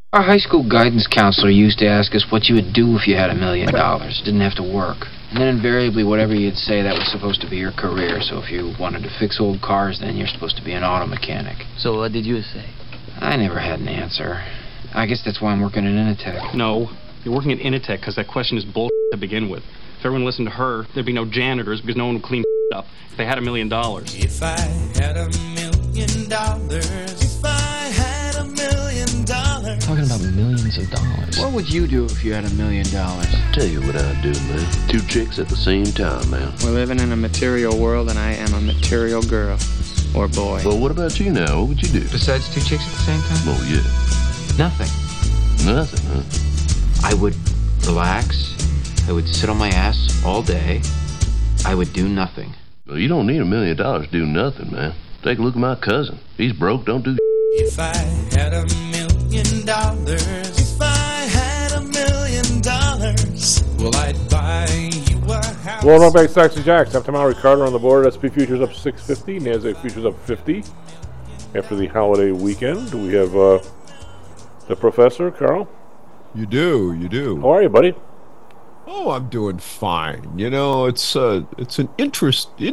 Our high school guidance counselor used to ask us what you would do if you had $1 million. Didn't have to work. And then invariably, whatever you'd say, that was supposed to be your career. So if you wanted to fix old cars, then you're supposed to be an auto mechanic. So what did you say? I never had an answer. I guess that's why I'm working at Initech. No, you're working at Initech because that question is bullshit to begin with. If everyone listened to her, there'd be no janitors because no one would clean up if they had $1 million. If I had $1 million, if I had $1 million. Talking about millions of dollars. What would you do if you had $1 million? Tell you what I'd do, man. 2 chicks at the same time, man. We're living in a material world, and I am a material girl. Or boy. Well, what about you now? What would you do? Besides 2 chicks at the same time? Oh, yeah. Nothing. Nothing, huh? I would relax. I would sit on my ass all day. I would do nothing. Well, you don't need $1 million to do nothing, man. Take a look at my cousin. He's broke, don't do If I had $1 million, if I had $1 million, well, I'd buy you a house. Welcome back to Stocks and Jocks. After Mount Ricardo on the board, SP futures up 650, NASDAQ futures up 50. After the holiday weekend, we have the professor, Carl. You do. How are you, buddy? Oh, I'm doing fine. You know, it's an interesting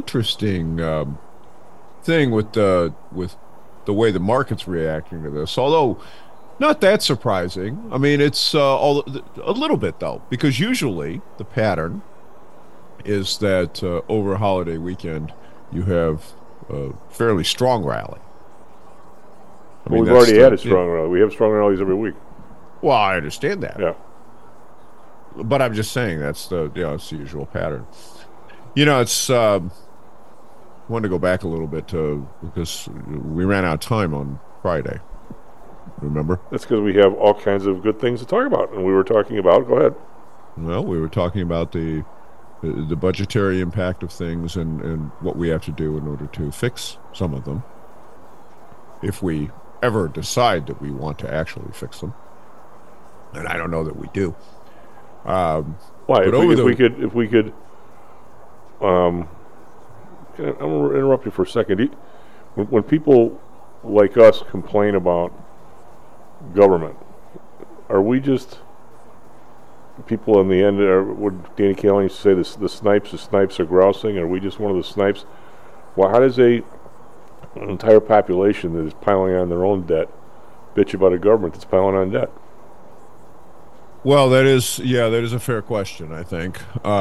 thing with the way the market's reacting to this. Although not that surprising. I mean, it's a little bit though, because usually the pattern is that over a holiday weekend you have a fairly strong rally. We've already had a strong rally. We have strong rallies every week. Well, I understand that. Yeah. But I'm just saying it's the usual pattern. You know, it's wanted to go back a little bit because we ran out of time on Friday. Remember? That's because we have all kinds of good things to talk about, and we were talking about. Go ahead. Well, we were talking about the budgetary impact of things and what we have to do in order to fix some of them, if we ever decide that we want to actually fix them. And I don't know that we do. Why? If we could, I'm going to interrupt you for a second. When people like us complain about government, are we just people in the end? Would Danny Kaling used to say the snipes are grousing? Are we just one of the snipes? Well, how does an entire population that is piling on their own debt bitch about a government that's piling on debt? Well, that is a fair question, I think.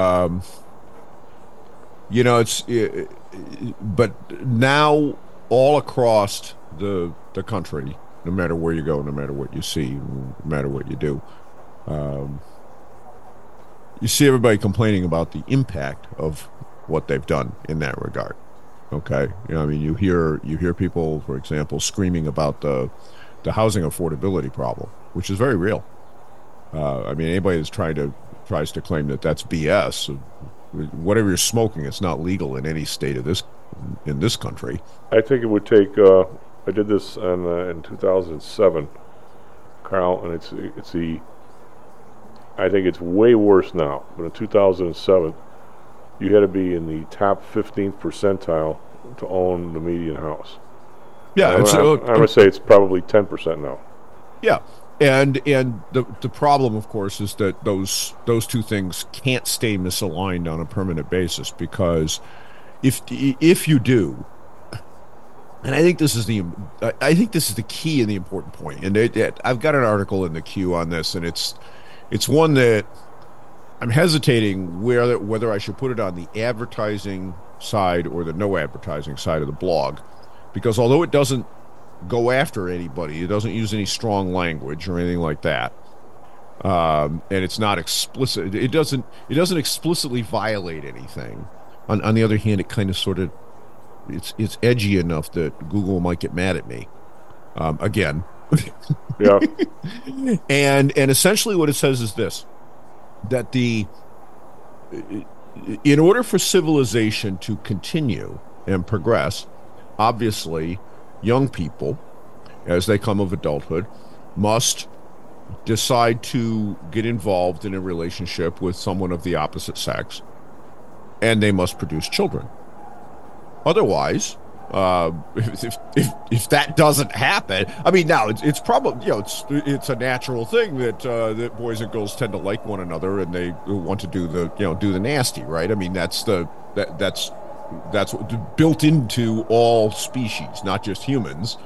You know, but now all across the country, no matter where you go, no matter what you see, no matter what you do, you see everybody complaining about the impact of what they've done in that regard. Okay, you know, I mean, you hear people, for example, screaming about the housing affordability problem, which is very real. I mean, anybody that's tries to claim that that's BS. Whatever you're smoking, it's not legal in any state in this country. I think it would take. I did this in 2007, Carl, and I think it's way worse now. But in 2007, you had to be in the top 15th percentile to own the median house. Yeah, I'm going to say it's probably 10% now. Yeah. And the problem, of course, is that those two things can't stay misaligned on a permanent basis, because if you do, and I think this is the key and the important point. And I've got an article in the queue on this, and it's one that I'm hesitating whether I should put it on the advertising side or the no advertising side of the blog, because although it doesn't go after anybody, it doesn't use any strong language or anything like that, and it's not explicit. It doesn't explicitly violate anything. On the other hand, it kind of sort of it's edgy enough that Google might get mad at me again. Yeah. And essentially what it says is this: that in order for civilization to continue and progress, obviously young people, as they come of adulthood, must decide to get involved in a relationship with someone of the opposite sex, and they must produce children. Otherwise, If that doesn't happen, I mean, now it's probably, it's a natural thing that that boys and girls tend to like one another and they want to do the nasty, right? I mean, that's built into all species, not just humans.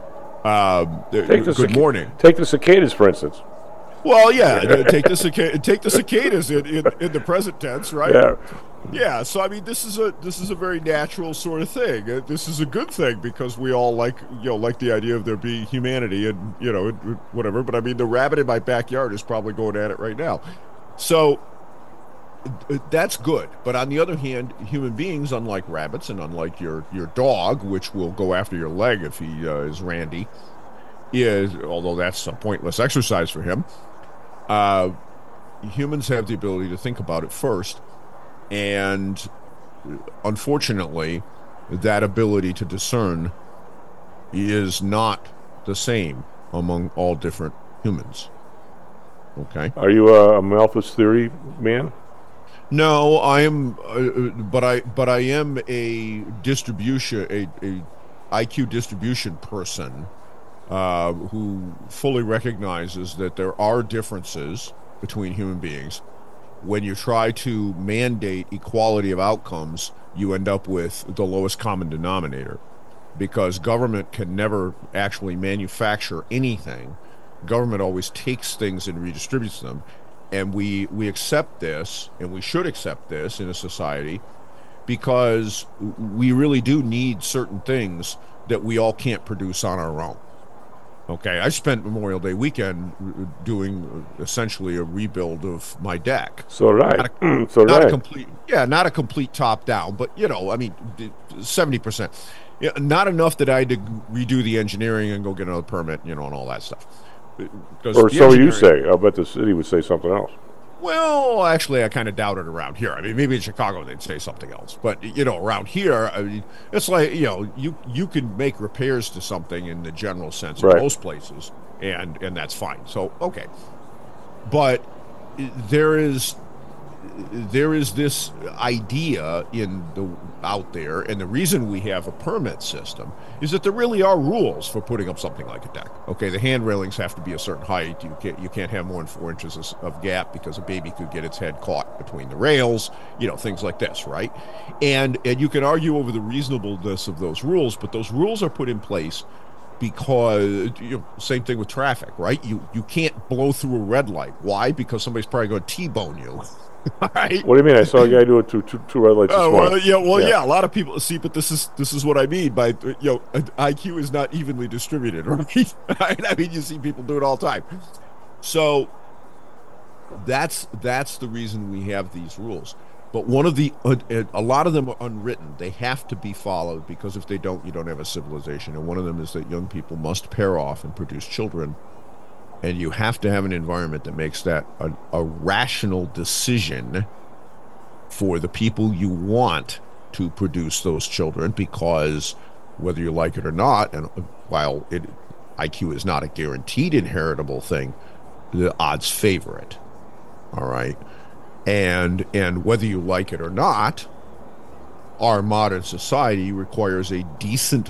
Good morning. Take the cicadas, for instance. Well, yeah, take the cicadas in the present tense, right? Yeah. Yeah, so I mean, this is a very natural sort of thing. This is a good thing because we all like the idea of there being humanity and whatever. But I mean, the rabbit in my backyard is probably going at it right now, so that's good. But on the other hand, human beings, unlike rabbits and unlike your dog, which will go after your leg if he is randy, although that's a pointless exercise for him. Humans have the ability to think about it first. And unfortunately, that ability to discern is not the same among all different humans. Okay. Are you a Malthus theory man? No, I am, but I am a distribution, a IQ distribution person who fully recognizes that there are differences between human beings. When you try to mandate equality of outcomes, you end up with the lowest common denominator, because government can never actually manufacture anything. Government always takes things and redistributes them, and we accept this, and we should accept this in a society, because we really do need certain things that we all can't produce on our own. Okay, I spent Memorial Day weekend doing essentially a rebuild of my deck. So right, not a complete top down, but 70%. Yeah, not enough that I had to redo the engineering and go get another permit, and all that stuff. Or so you say. I'll bet the city would say something else. Well, actually, I kind of doubt it around here. I mean, maybe in Chicago they'd say something else, but around here, I mean, it's like you can make repairs to something in the general sense in most places, and that's fine. So okay, but there is this idea out there, and the reason we have a permit system is that there really are rules for putting up something like a deck. Okay, the hand railings have to be a certain height. You can't have more than 4 inches of gap because a baby could get its head caught between the rails. Things like this, right? And you can argue over the reasonableness of those rules, but those rules are put in place because same thing with traffic, right? You can't blow through a red light. Why? Because somebody's probably going to T-bone you. Right. What do you mean? I saw a guy do it two red lights this morning. Yeah. A lot of people see, but this is what I mean by IQ is not evenly distributed, right? I mean, you see people do it all the time. So that's the reason we have these rules. But a lot of them are unwritten. They have to be followed, because if they don't, you don't have a civilization. And one of them is that young people must pair off and produce children. And you have to have an environment that makes that a rational decision for the people you want to produce those children, because whether you like it or not, and while IQ is not a guaranteed inheritable thing, the odds favor it. All right. And whether you like it or not, our modern society requires a decent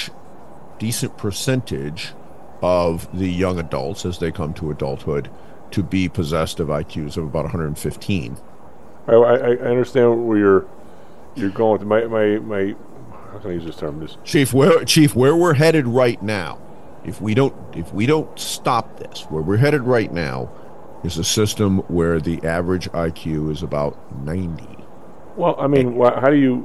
percentage of the young adults as they come to adulthood to be possessed of IQs of about 115. I understand where you're going to. My how can I use this term? Chief, where we're headed right now, if we don't stop this, where we're headed right now is a system where the average IQ is about 90. Well, I mean, how do you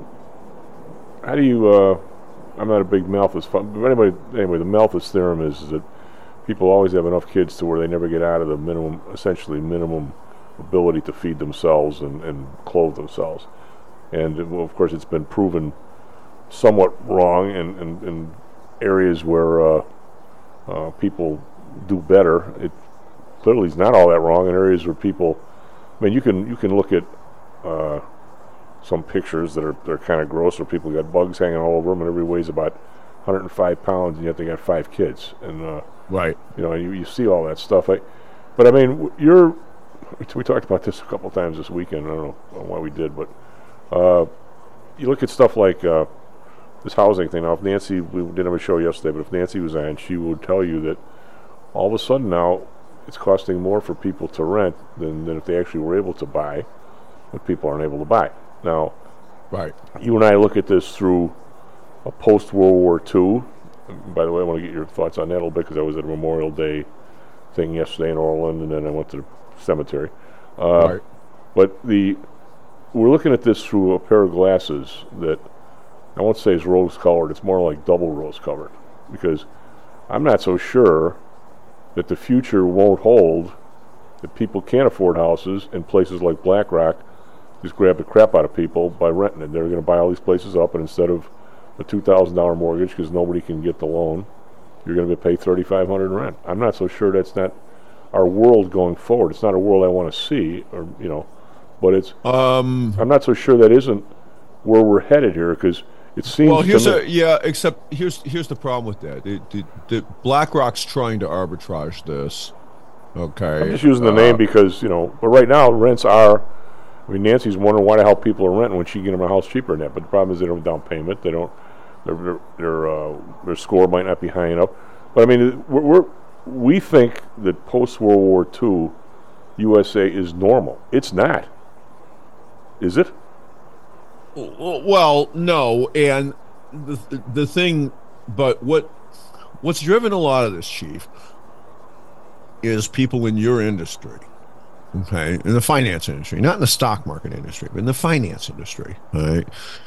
I'm not a big Malthus fan, but anyway, the Malthus theorem is that people always have enough kids to where they never get out of the minimum ability to feed themselves and clothe themselves. And well, of course, it's been proven somewhat wrong in areas where people do better. It clearly is not all that wrong in areas where people. I mean, you can look at some pictures that are kind of gross, where people got bugs hanging all over them, and everybody weighs about 105 pounds, and yet they got 5 kids. And right, you see all that stuff. But I mean, we talked about this a couple times this weekend. I don't know why we did, but you look at stuff like this housing thing. Now, if Nancy, we didn't have a show yesterday, but if Nancy was on, she would tell you that all of a sudden now it's costing more for people to rent than if they actually were able to buy, but people aren't able to buy. Now, right. You and I look at this through a post-World War II. And by the way, I want to get your thoughts on that a little bit because I was at a Memorial Day thing yesterday in Orland, and then I went to the cemetery. Right. But we're looking at this through a pair of glasses that I won't say is rose-colored. It's more like double rose-colored, because I'm not so sure that the future won't hold that people can't afford houses in places like BlackRock just grab the crap out of people by renting it. They're going to buy all these places up, and instead of a $2,000 mortgage because nobody can get the loan, you're going to pay $3,500 in rent. I'm not so sure that's not our world going forward. It's not a world I want to see, or but it's. I'm not so sure that isn't where we're headed here, because it seems. Well, except here's the problem with that. The BlackRock's trying to arbitrage this. Okay. I'm just using the name because but right now rents are. I mean, Nancy's wondering why the hell people are renting when she can get them a house cheaper than that. But the problem is they don't have down payment. They don't. Their score might not be high enough. But I mean, we think that post World War II USA is normal. It's not. Is it? Well, no. And the thing, but what's driven a lot of this, Chief, is people in your industry. Okay, in the finance industry, not in the stock market industry, but in the finance industry. Right.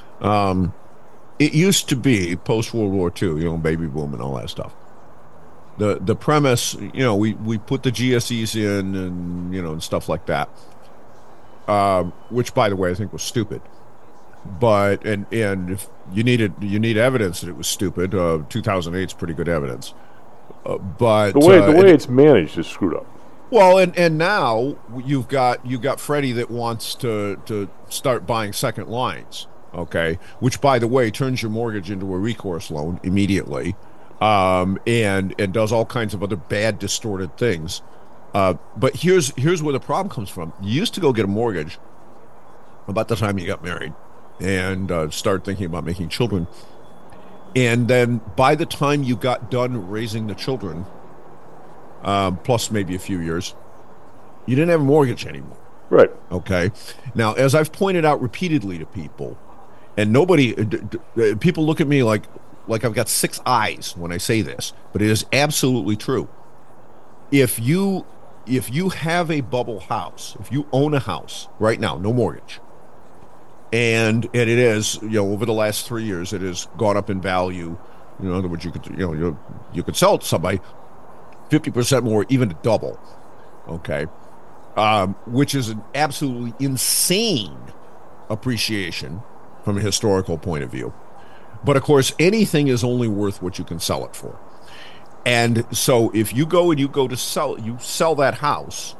It used to be post World War II, baby boom and all that stuff. The premise, we put the GSEs in and and stuff like that, which by the way I think was stupid. But and if you need evidence that it was stupid, 2008 is pretty good evidence. But the way it's managed is screwed up. Well, and now you've got Freddie that wants to start buying second lines, okay? Which, by the way, turns your mortgage into a recourse loan immediately, and does all kinds of other bad, distorted things. But here's where the problem comes from. You used to go get a mortgage about the time you got married and start thinking about making children, and then by the time you got done raising the children. Plus maybe a few years, you didn't have a mortgage anymore. Right. Okay. Now, as I've pointed out repeatedly to people, and people look at me like I've got six eyes when I say this, but it is absolutely true. If you have a bubble house, if you own a house right now, no mortgage, and it is, over the last 3 years, it has gone up in value. In other words, you could sell it to somebody 50% more, even to double, okay, which is an absolutely insane appreciation from a historical point of view. But of course, anything is only worth what you can sell it for. And so if you go to sell that house,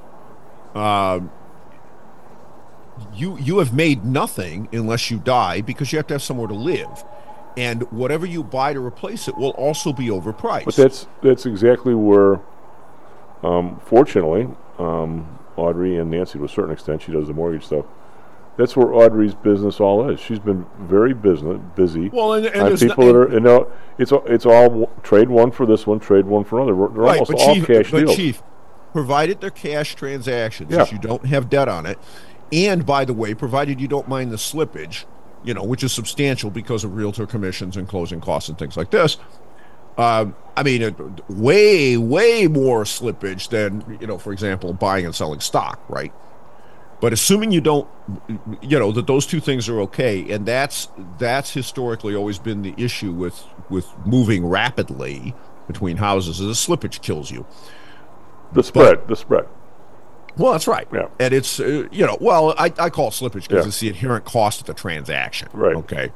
you have made nothing unless you die, because you have to have somewhere to live. And whatever you buy to replace it will also be overpriced. But that's exactly where, fortunately, Audrey and Nancy, to a certain extent, she does the mortgage stuff. That's where Audrey's business all is. She's been very busy. Well, and people it's all trade one for this one, trade one for another. They're right, almost all cash deals. Chief, provided they're cash transactions, yeah. If you don't have debt on it, and by the way, provided you don't mind the slippage, which is substantial because of realtor commissions and closing costs and things like this. I mean, way more slippage than, for example, buying and selling stock, right? But assuming you don't, that those two things are okay, and that's historically always been the issue with moving rapidly between houses, is the slippage kills you. The spread. Well, that's right. Yeah. And it's, I call it slippage because it's the inherent cost of the transaction. Right. Okay.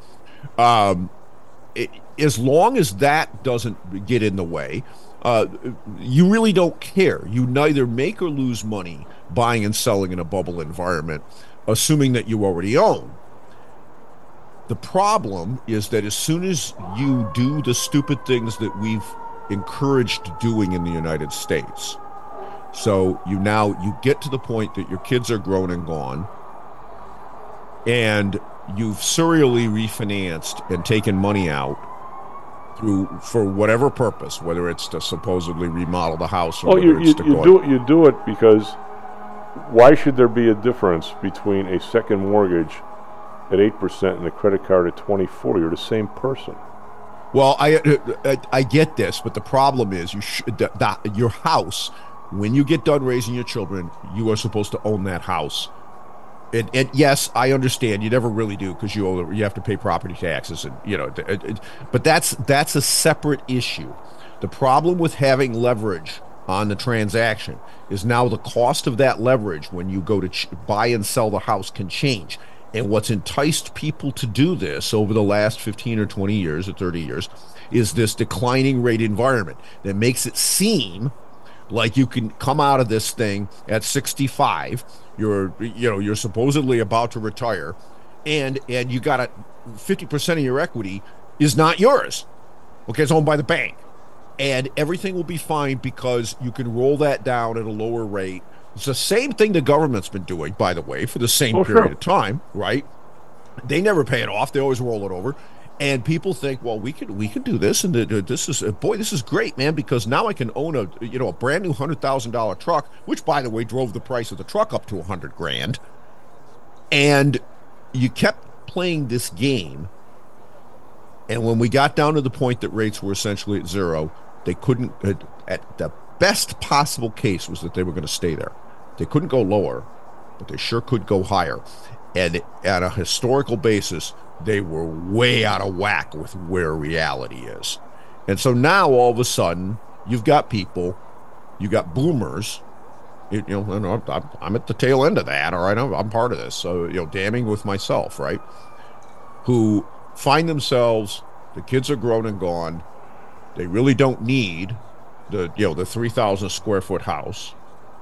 As long as that doesn't get in the way, you really don't care. You neither make or lose money buying and selling in a bubble environment, assuming that you already own. The problem is that as soon as you do the stupid things that we've encouraged doing in the United States, so you get to the point that your kids are grown and gone, and you've serially refinanced and taken money out for whatever purpose, whether it's to supposedly remodel the house or whether it's to go. You do it because why should there be a difference between a second mortgage at 8% and a credit card at 24%? You're the same person. Well, I get this, but the problem is your house, when you get done raising your children, you are supposed to own that house. And yes, I understand you never really do because you have to pay property taxes, and but that's a separate issue. The problem with having leverage on the transaction is now the cost of that leverage when you go to buy and sell the house can change. And what's enticed people to do this over the last 15 or 20 years or 30 years is this declining rate environment that makes it seem like you can come out of this thing at 65. You're supposedly about to retire, and you got 50% of your equity is not yours. Okay, it's owned by the bank, and everything will be fine because you can roll that down at a lower rate. It's the same thing the government's been doing, by the way, for the same period of time, right? They never pay it off; they always roll it over. And people think, well, we can do this, and this is great, man, because now I can own a brand new $100,000 truck, which, by the way, drove the price of the truck up to $100,000. And you kept playing this game, and when we got down to the point that rates were essentially at zero, they couldn't. At the best possible case was that they were going to stay there. They couldn't go lower, but they sure could go higher. And at a historical basis, they were way out of whack with where reality is. And so now all of a sudden you've got people, you got boomers, I'm at the tail end of that, all right? I'm part of this, so damning with myself, right? Who find themselves, the kids are grown and gone, they really don't need the 3,000 square foot house,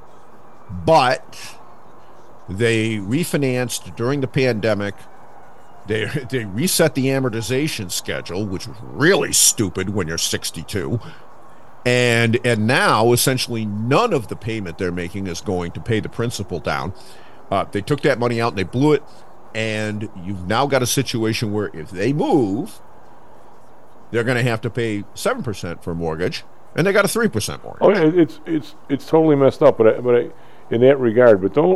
but they refinanced during the pandemic. They reset the amortization schedule, which was really stupid when you're 62. And now, essentially, none of the payment they're making is going to pay the principal down. They took that money out and they blew it. And you've now got a situation where if they move, they're going to have to pay 7% for a mortgage, and they got a 3% mortgage. Oh, yeah, it's totally messed up. But I, in that regard, but don't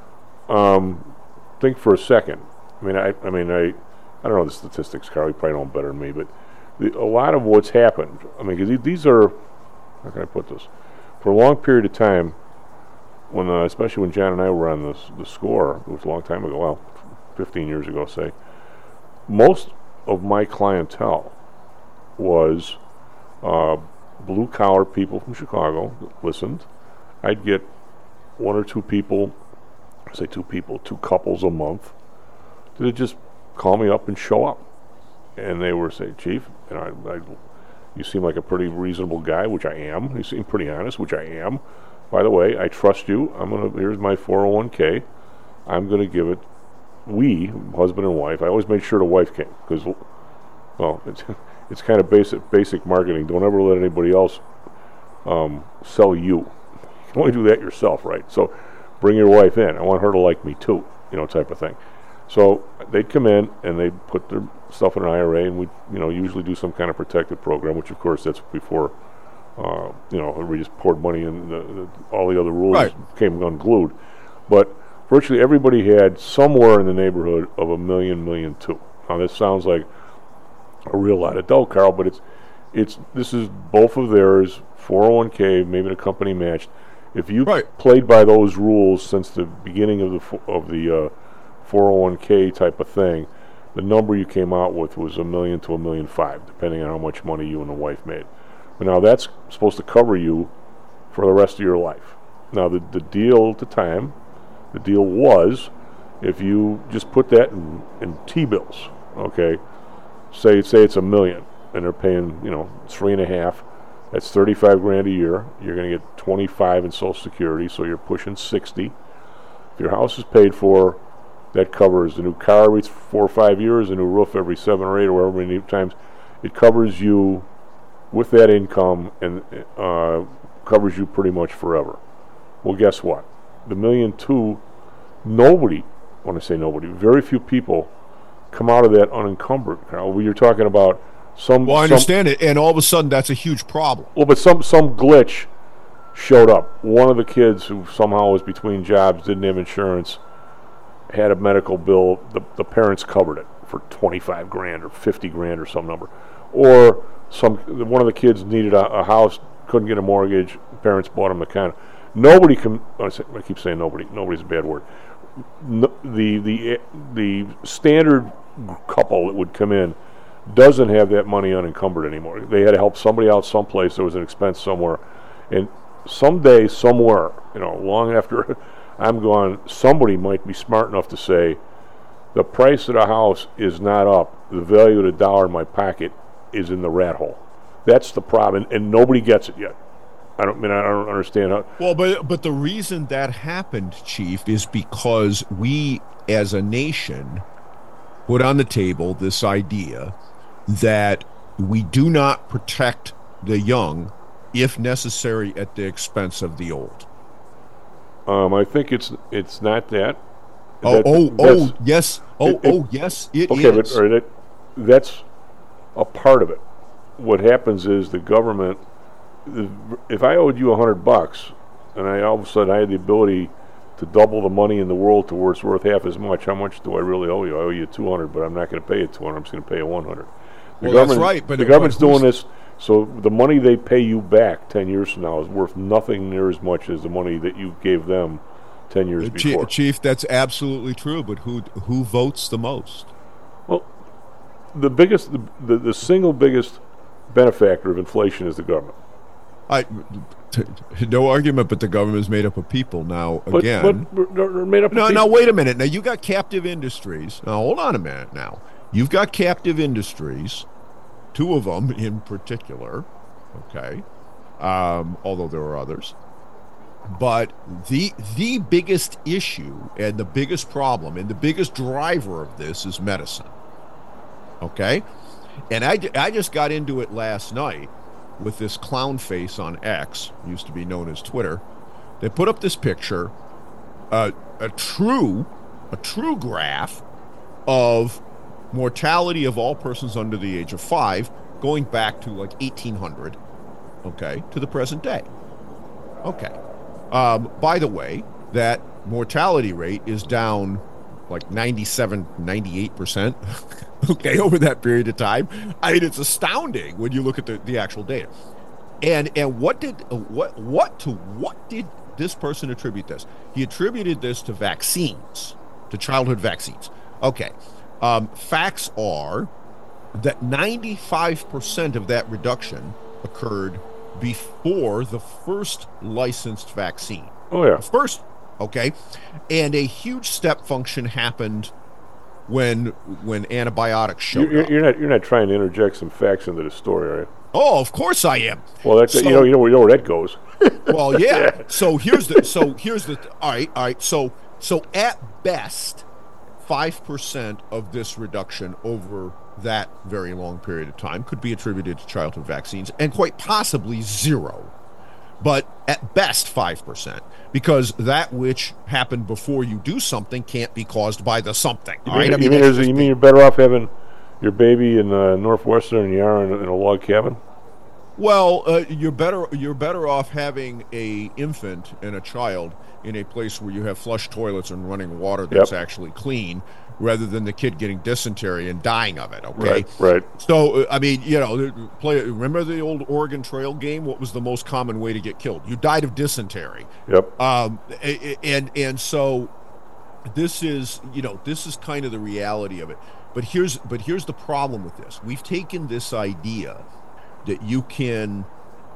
think for a second. I don't know the statistics, Carl. You probably know better than me, but a lot of what's happened. Because these are, how can I put this? For a long period of time, when especially when John and I were on the score, it was a long time ago. Well, 15 years ago, say. Most of my clientele was blue collar people from Chicago that listened. I'd get one or two people, two couples a month. They'd just call me up and show up, and they were say, Chief, you seem like a pretty reasonable guy, which I am. You seem pretty honest, which I am. By the way, I trust you. Here's my 401k. I'm gonna give it. We, husband and wife. I always made sure the wife came because, well, it's kind of basic marketing. Don't ever let anybody else sell you. You can only do that yourself, right? So, bring your wife in. I want her to like me too, type of thing. So they'd come in and they'd put their stuff in an IRA, and we'd, usually do some kind of protected program, which of course that's before, we just poured money in. All the other rules came unglued. But virtually everybody had somewhere in the neighborhood of $1 million, $1.2 million. Now this sounds like a real lot of dough, Carl, but this is both of theirs, 401k, maybe the company matched. If you played by those rules since the beginning of the 401k type of thing, the number you came out with was $1 million to $1.5 million, depending on how much money you and the wife made. But now that's supposed to cover you for the rest of your life. Now the deal at the time, the deal was, if you just put that in T-bills, okay, say it's $1 million, and they're paying, 3.5. That's $35,000 a year. You're going to get 25 in Social Security, so you're pushing 60. If your house is paid for, that covers the new car every 4 or 5 years, a new roof every 7 or 8 or however many times. It covers you with that income and covers you pretty much forever. Well, guess what? The $1.2 million, nobody, when I say nobody, very few people come out of that unencumbered, Carl. You're talking about some... Well, I understand it, and all of a sudden that's a huge problem. Well, but some glitch showed up. One of the kids who somehow was between jobs, didn't have insurance, had a medical bill, the parents covered it for $25,000 or $50,000 or some number. Or one of the kids needed a house, couldn't get a mortgage, parents bought him the condo. Nobody can, I keep saying nobody, nobody's a bad word. The standard couple that would come in doesn't have that money unencumbered anymore. They had to help somebody out someplace, there was an expense somewhere. And someday, somewhere, long after I'm gone, somebody might be smart enough to say, the price of the house is not up, the value of the dollar in my pocket is in the rat hole. That's the problem, and nobody gets it yet. I don't understand how. Well, but the reason that happened, Chief, is because we, as a nation, put on the table this idea that we do not protect the young, if necessary, at the expense of the old. I think it's not that. Yes, it okay, is. But that's a part of it. What happens is the government. If I owed you $100 and all of a sudden I had the ability to double the money in the world to where it's worth half as much, how much do I really owe you? I owe you $200, but I'm not going to pay you $200. I'm just going to pay you $100. That's right. But the government's doing this, so the money they pay you back 10 years from now is worth nothing near as much as the money that you gave them 10 years before. Chief, that's absolutely true. But who votes the most? Well, the single biggest benefactor of inflation is the government. No argument, but the government is made up of people now. Again, but they're made up of people. Now wait a minute. Now you got captive industries. Now hold on a minute. Now you've got captive industries, two of them in particular. Okay, although there are others. But the biggest issue and the biggest problem and the biggest driver of this is medicine. Okay, and I just got into it last night with this clown face on X, used to be known as Twitter. They put up this picture, a true graph of mortality of all persons under the age of 5, going back to like 1800, okay, to the present day. Okay. By the way, that mortality rate is down like 97, 98%, okay, over that period of time. I mean, it's astounding when you look at the actual data. And what did this person attribute this? He attributed this to vaccines, to childhood vaccines. Okay, facts are that 95% of that reduction occurred before the first licensed vaccine. Oh yeah, first. Okay, and a huge step function happened when antibiotics showed up. You're not trying to interject some facts into the story, are you? Oh, of course I am. Well, that's you know where that goes. Well, yeah. So here's the all right. So at best, 5% of this reduction over that very long period of time could be attributed to childhood vaccines, and quite possibly 0. But at best 5%, because that which happened before you do something can't be caused by the something. You mean you're better off having your baby in Northwestern than you are in a log cabin? Well, you're better off having a infant and a child in a place where you have flush toilets and running water that's actually clean, rather than the kid getting dysentery and dying of it, okay? Right. So, I mean, remember the old Oregon Trail game? What was the most common way to get killed? You died of dysentery. Yep. And so this is kind of the reality of it. But here's the problem with this. We've taken this idea that you can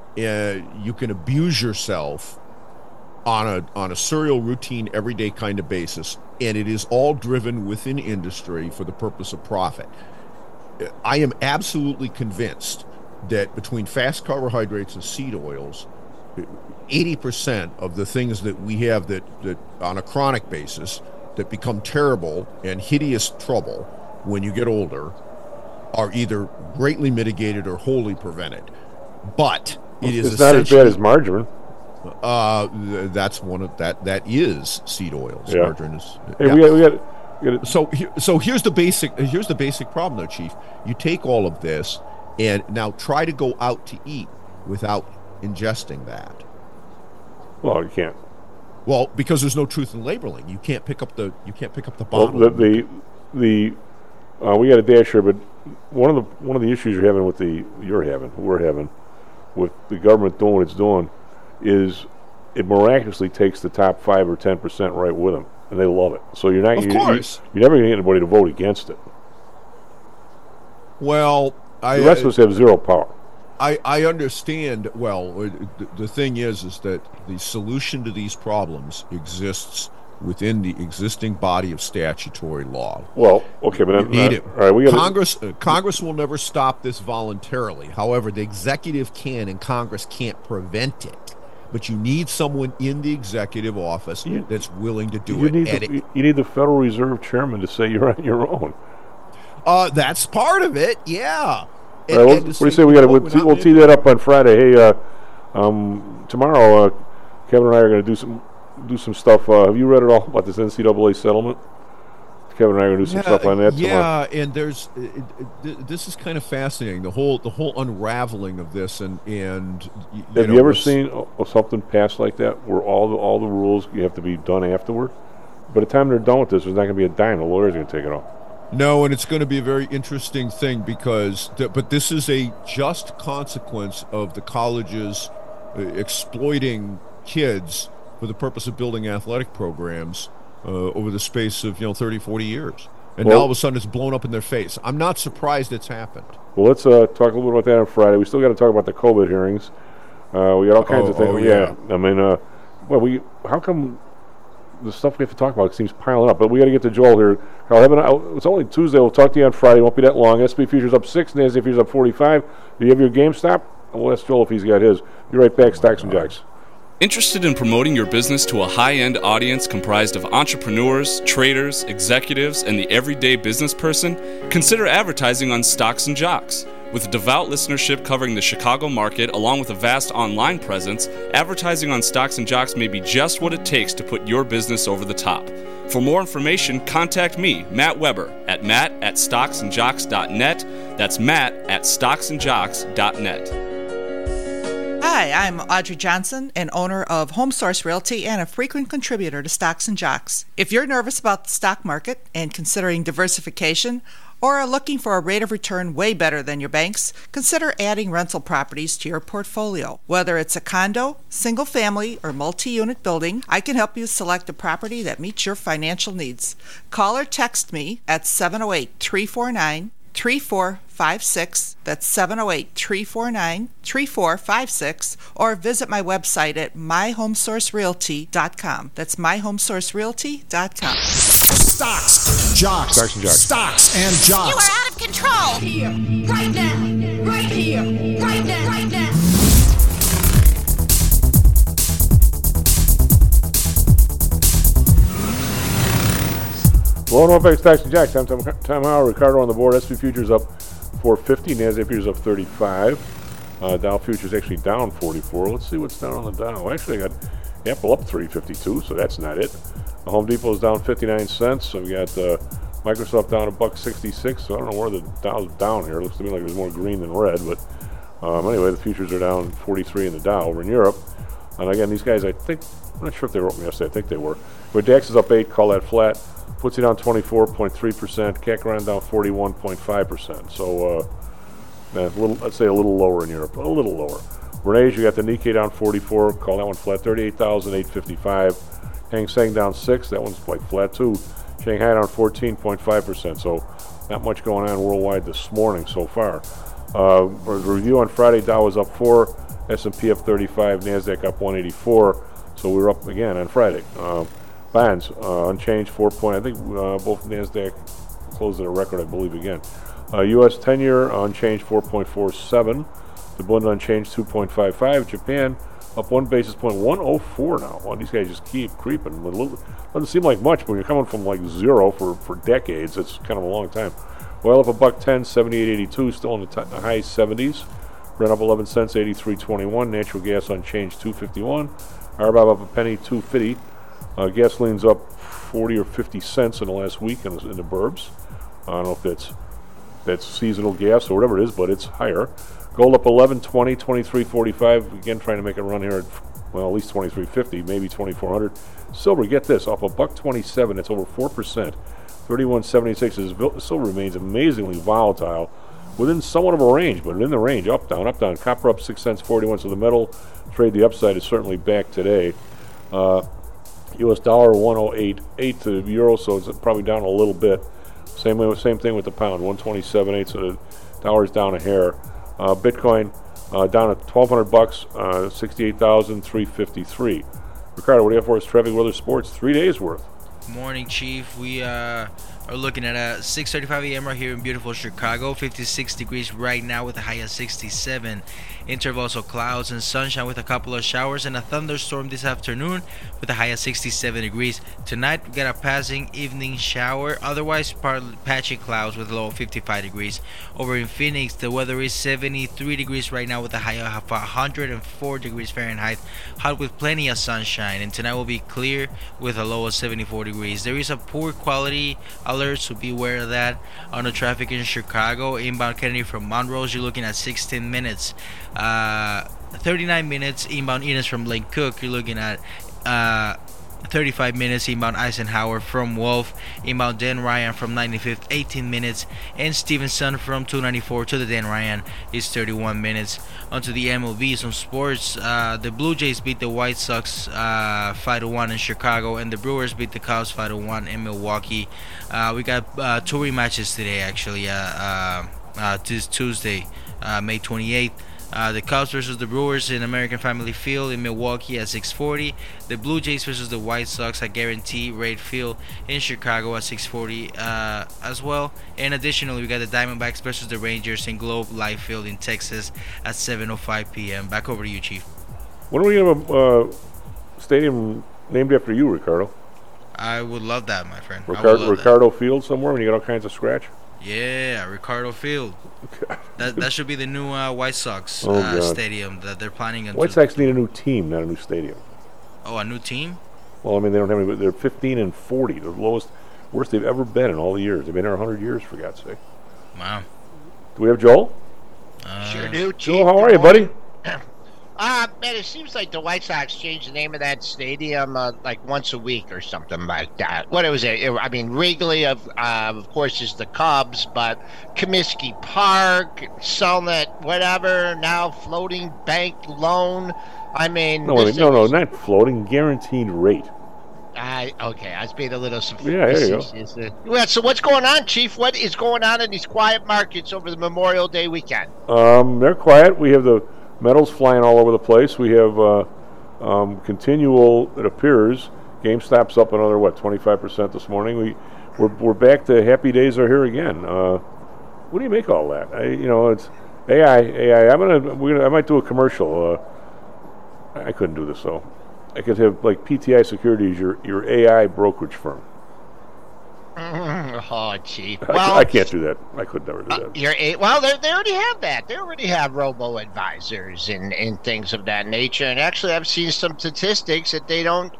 abuse yourself on a serial, routine, everyday kind of basis, and it is all driven within industry for the purpose of profit. I am absolutely convinced that between fast carbohydrates and seed oils, 80% of the things that we have that on a chronic basis that become terrible and hideous trouble when you get older are either greatly mitigated or wholly prevented. But it's not as bad as margarine. That's one of that is seed oils. Yeah. Margarine is. Hey, yeah. So here's the basic problem, though, Chief. You take all of this and now try to go out to eat without ingesting that. Well, you can't. Well, because there's no truth in labeling, you can't pick up the bottle. Well, we got a dash here, but one of the issues we're having with the government doing what it's doing is it miraculously takes the top 5 or 10% right with them, and they love it. So you're not. Of course, you're never going to get anybody to vote against it. Well, the rest of us have zero power. I understand. Well, the thing is that the solution to these problems exists within the existing body of statutory law. Well, okay, but all right, Congress will never stop this voluntarily. However, the executive can, and Congress can't prevent it. But you need someone in the executive office that's willing to do it. You need the Federal Reserve Chairman to say you're on your own. That's part of it, yeah. What do you say? We'll tee that up on Friday. Hey, tomorrow, Kevin and I are going to do some stuff. Have you read at all about this NCAA settlement? Kevin and I are going to do some stuff on that tomorrow. Yeah, and this is kind of fascinating. The whole unraveling of this, and have you ever seen something passed like that where all the rules you have to be done afterward? By the time they're done with this, there's not going to be a dime. The lawyer's going to take it off. No, and it's going to be a very interesting thing because, but this is a just consequence of the colleges exploiting kids for the purpose of building athletic programs over the space of 30, 40 years. And now all of a sudden it's blown up in their face. I'm not surprised it's happened. Well, let's talk a little bit about that on Friday. We still got to talk about the COVID hearings. We got all kinds of things. Oh, yeah. I mean, how come the stuff we have to talk about seems piling up? But we got to get to Joel here. Carl, it's only Tuesday. We'll talk to you on Friday. It won't be that long. SP Futures up 6, NASDAQ Futures up 45. Do you have your GameStop? We'll ask Joel if he's got his. Be right back. Stocks and Jocks. Interested in promoting your business to a high-end audience comprised of entrepreneurs, traders, executives, and the everyday business person? Consider advertising on Stocks and Jocks. With a devout listenership covering the Chicago market, along with a vast online presence, advertising on Stocks and Jocks may be just what it takes to put your business over the top. For more information, contact me, Matt Weber, at matt@stocksandjocks.net. That's matt@stocksandjocks.net. Hi, I'm Audrey Johnson, an owner of Home Source Realty and a frequent contributor to Stocks and Jocks. If you're nervous about the stock market and considering diversification, or are looking for a rate of return way better than your banks, consider adding rental properties to your portfolio. Whether it's a condo, single family, or multi-unit building, I can help you select a property that meets your financial needs. Call or text me at 708-349-3456. That's 708-349-3456. Or visit my website at myhomesourcerealty.com. That's myhomesourcerealty.com. Stocks, Jocks. Stocks and Jocks. Stocks and Jocks. You are out of control. Here, right now. Right here, right now. Right now. Well, welcome back to Stocks and Jocks. Tom Howell, Ricardo on the board. SP Futures up 450. NASDAQ Futures up 35. Dow Futures actually down 44. Let's see what's down on the Dow. Actually, I got Apple up 352, so that's not it. Home Depot is down 59 cents. So we got Microsoft down $1.66. So I don't know where the Dow's down here. It looks to me like there's more green than red. But anyway, the futures are down 43 in the Dow over in Europe. And again, these guys, I'm not sure if they were open yesterday. I think they were. But DAX is up 8. Call that flat. FTSE down 24.3%. CAC down 41.5%. So let's say a little lower in Europe. A little lower. We're in Asia. You got the Nikkei down 44. Call that one flat. 38,855. Hang Seng down 6. That one's like flat too. Shanghai down 14.5%. So not much going on worldwide this morning so far. For the review on Friday, Dow was up 4. S&P up 35. NASDAQ up 184. So we were up again on Friday. Bonds unchanged 4 point. I think both NASDAQ closed at a record, I believe, again. U.S. 10-year unchanged 4.47. The Bund unchanged 2.55. Japan up 1 basis point, 104 now. Well, these guys just keep creeping. Doesn't seem like much, but when you're coming from like zero for decades, it's kind of a long time. Oil up $1.10, 78.82, still in the high 70s. Brent up 11 cents, 83.21. Natural gas unchanged, 2.51. RBOB up a penny, 2.50. Gasoline's up 40 or 50 cents in the last week in the burbs. I don't know if that's seasonal gas or whatever it is, but it's higher. Gold up 11.20, 23.45. Again, trying to make a run here at, well, at least 23.50, maybe 2400. Silver, get this, off $1.27. That's over 4%. 31.76. Silver remains amazingly volatile, within somewhat of a range, but in the range, up, down, up, down. Copper up 6 cents, 41. So the metal trade, the upside is certainly back today. U.S. dollar 108.8 to the euro, so it's probably down a little bit. Same thing with the pound, 127.8. So the dollar's down a hair. Bitcoin down at $1,200, 68,353. Ricardo, what do you have for us? Traffic, weather, sports, 3 days worth. Morning, Chief. We are looking at a 6:35 a.m. right here in beautiful Chicago. 56 degrees right now with a high of 67. Intervals of clouds and sunshine with a couple of showers and a thunderstorm this afternoon with a high of 67 degrees. Tonight we got a passing evening shower. Otherwise, patchy clouds with a low of 55 degrees. Over in Phoenix, the weather is 73 degrees right now with a high of 104 degrees Fahrenheit. Hot with plenty of sunshine. And tonight will be clear with a low of 74 degrees. There is a poor quality alert, so be aware of that. On the traffic in Chicago, inbound Kennedy from Monrose, you're looking at 16 minutes. 39 minutes inbound Enos from Lake Cook, you're looking at 35 minutes inbound Eisenhower from Wolf, inbound Dan Ryan from 95th 18 minutes, and Stevenson from 294 to the Dan Ryan is 31 minutes. Onto the MLB, some sports. The Blue Jays beat the White Sox 5-1 in Chicago, and the Brewers beat the Cubs 5-1 in Milwaukee. We got two rematches today, actually. This Tuesday, May 28th. The Cubs versus the Brewers in American Family Field in Milwaukee at 6:40. The Blue Jays versus the White Sox at Guarantee Rate Field in Chicago at 6:40 as well. And additionally, we got the Diamondbacks versus the Rangers in Globe Life Field in Texas at 7:05 p.m. Back over to you, Chief. When are we going to have a stadium named after you, Ricardo? I would love that, my friend. Ricardo Field somewhere when you got all kinds of scratch? Yeah, Ricardo Field. That should be the new White Sox stadium that they're planning on. White Sox need a new team, not a new stadium. Oh, a new team? Well, I mean, they don't have any, but they're 15-40. They're the worst they've ever been in all the years. They've been there 100 years, for God's sake. Wow. Do we have Joel? Sure do. Joel, how are you, buddy? Man, it seems like the White Sox changed the name of that stadium like once a week or something like that. What was it? I mean, Wrigley, of course, is the Cubs, but Comiskey Park, Summit, whatever, now Floating Bank Loan. I mean... No, not floating, guaranteed rate. Okay, I was being a little... Yeah, there you go. Well, so what's going on, Chief? What is going on in these quiet markets over the Memorial Day weekend? They're quiet. We have the metals flying all over the place. We have continual, it appears, GameStop's up another, 25% this morning. We're back to happy days are here again. What do you make of all that? It's AI. I might do a commercial. I couldn't do this, though. I could have, like, PTI Securities, your AI brokerage firm. Oh, Chief. Well, I can't do that. I could never do that. They already have that. They already have robo-advisors and things of that nature. And actually, I've seen some statistics that they don't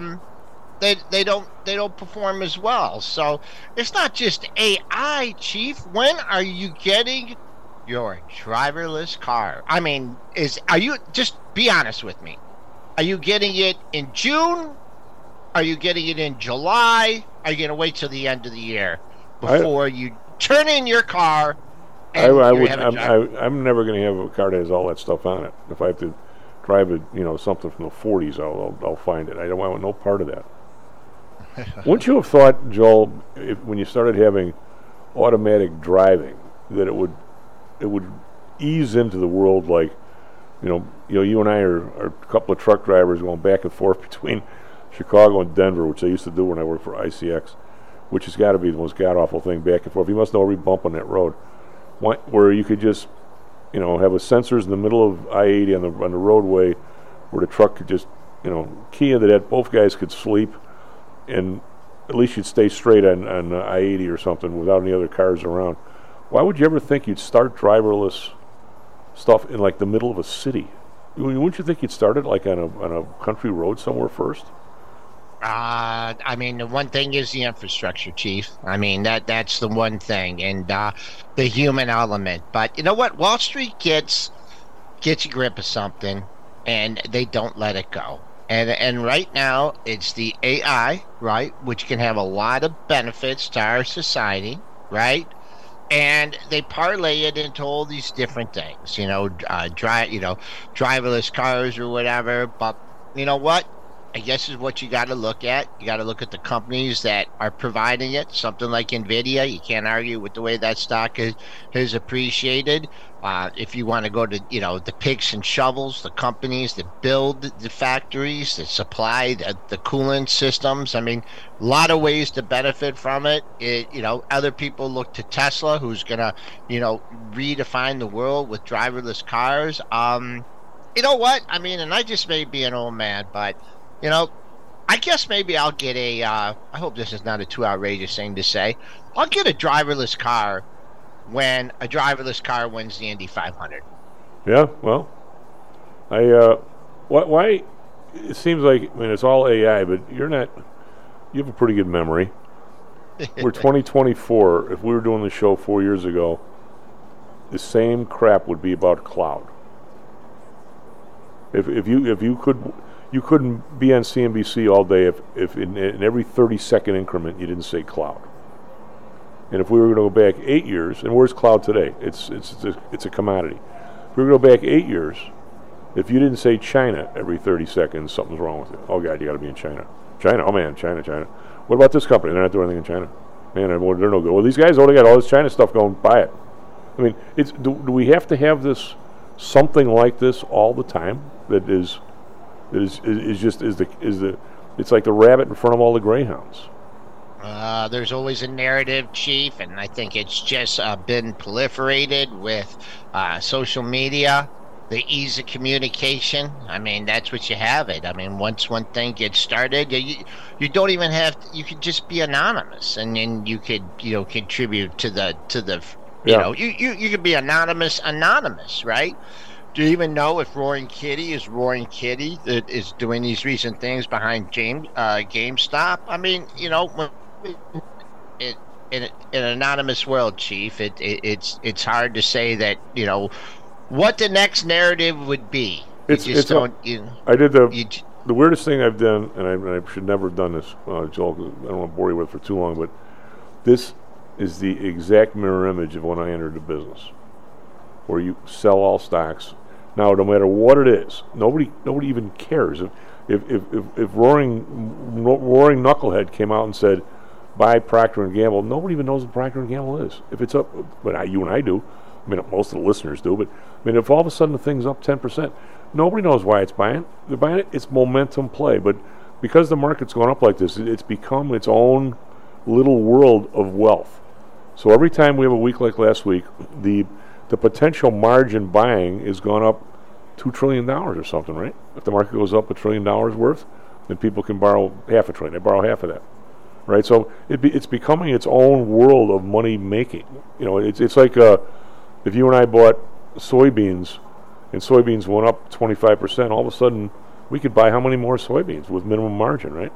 perform as well. So it's not just AI, Chief. When are you getting your driverless car? I mean, just be honest with me. Are you getting it in June? Are you getting it in July? Are you going to wait till the end of the year before you turn in your car? And I'm never going to have a car that has all that stuff on it. If I have to drive it, something from the 40s, I'll find it. I don't want no part of that. Wouldn't you have thought, Joel, when you started having automatic driving, that it would ease into the world like, you and I are a couple of truck drivers going back and forth between Chicago and Denver, which I used to do when I worked for ICX, which has got to be the most god-awful thing back and forth. You must know every bump on that road. Where you could just, have a sensors in the middle of I-80 on the roadway where the truck could just, key into that. Both guys could sleep, and at least you'd stay straight on I-80 or something without any other cars around. Why would you ever think you'd start driverless stuff in, like, the middle of a city? Wouldn't you think you'd start it, like, on a country road somewhere first? I mean, the one thing is the infrastructure, Chief. I mean, that's the one thing, and the human element. But you know what? Wall Street gets a grip of something, and they don't let it go. And right now, it's the AI, right, which can have a lot of benefits to our society, right? And they parlay it into all these different things, driverless cars or whatever. But you know what? I guess is what you got to look at. You got to look at the companies that are providing it. Something like NVIDIA, you can't argue with the way that stock has appreciated. If you want to go to, the picks and shovels, the companies that build the factories, that supply the coolant systems. I mean, a lot of ways to benefit from it. Other people look to Tesla, who's going to, redefine the world with driverless cars. You know what? I mean, and I just may be an old man, but I guess maybe I'll get I hope this is not a too outrageous thing to say. I'll get a driverless car when a driverless car wins the Indy 500. Yeah, well, why? It seems like, it's all AI, but you have a pretty good memory. We're 2024. If we were doing the show 4 years ago, the same crap would be about cloud. If you could. You couldn't be on CNBC all day if in every 30-second increment you didn't say cloud. And if we were going to go back 8 years, and where's cloud today? It's a commodity. If we were going to go back 8 years, if you didn't say China every 30 seconds, something's wrong with it. Oh, God, you got to be in China. China, oh, man, China. What about this company? They're not doing anything in China. Man, they're no good. Well, these guys only got all this China stuff going, buy it. I mean, do we have to have this, something like this all the time that is... It's like the rabbit in front of all the greyhounds. There's always a narrative, Chief, and I think it's just been proliferated with social media, the ease of communication. I mean, that's what you have it. I mean, once one thing gets started, you don't even have to, you could just be anonymous, and then you could contribute to the you could be anonymous, right? Do you even know if Roaring Kitty that is doing these recent things behind GameStop? I mean, in an anonymous world, Chief, it's hard to say that what the next narrative would be. I did the weirdest thing I've done, and I should never have done this, Joel, 'cause I don't want to bore you with it for too long, but this is the exact mirror image of when I entered the business, where you sell all stocks. Now, no matter what it is, nobody even cares. If Roaring Knucklehead came out and said, buy Procter & Gamble, nobody even knows what Procter & Gamble is. If it's up, but you and I do. I mean, most of the listeners do. But I mean, if all of a sudden the thing's up 10%, nobody knows why it's buying. They're buying it. It's momentum play. But because the market's going up like this, it's become its own little world of wealth. So every time we have a week like last week, the potential margin buying has gone up $2 trillion or something, right? If the market goes up $1 trillion worth, then people can borrow half $1 trillion. They borrow half of that, right? So it's becoming its own world of money making. It's like if you and I bought soybeans, and soybeans went up 25%, all of a sudden we could buy how many more soybeans with minimum margin, right?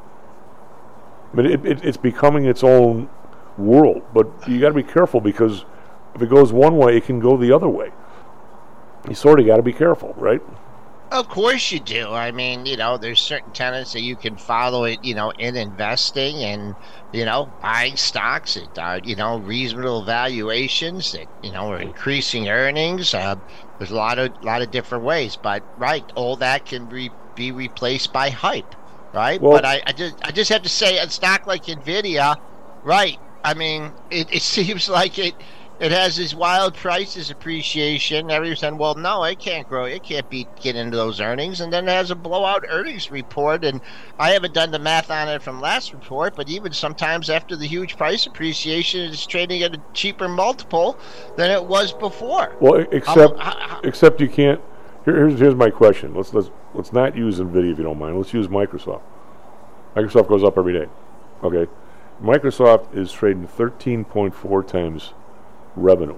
I mean, it's becoming its own world, but you got to be careful, because if it goes one way, it can go the other way. You sort of got to be careful, right? Of course you do. I mean, there's certain tenets that you can follow it, in investing and, buying stocks at, reasonable valuations that, are increasing earnings. There's a lot of different ways, but right, all that can be replaced by hype, right? Well, but I just have to say, a stock like NVIDIA, right? I mean, it seems like it has this wild prices appreciation. Everybody's saying, well, no, it can't grow. It can't get into those earnings. And then it has a blowout earnings report. And I haven't done the math on it from last report, but even sometimes after the huge price appreciation, it's trading at a cheaper multiple than it was before. Well, except you can't. Here's my question. Let's not use NVIDIA if you don't mind. Let's use Microsoft. Microsoft goes up every day. Okay. Microsoft is trading 13.4 times revenue.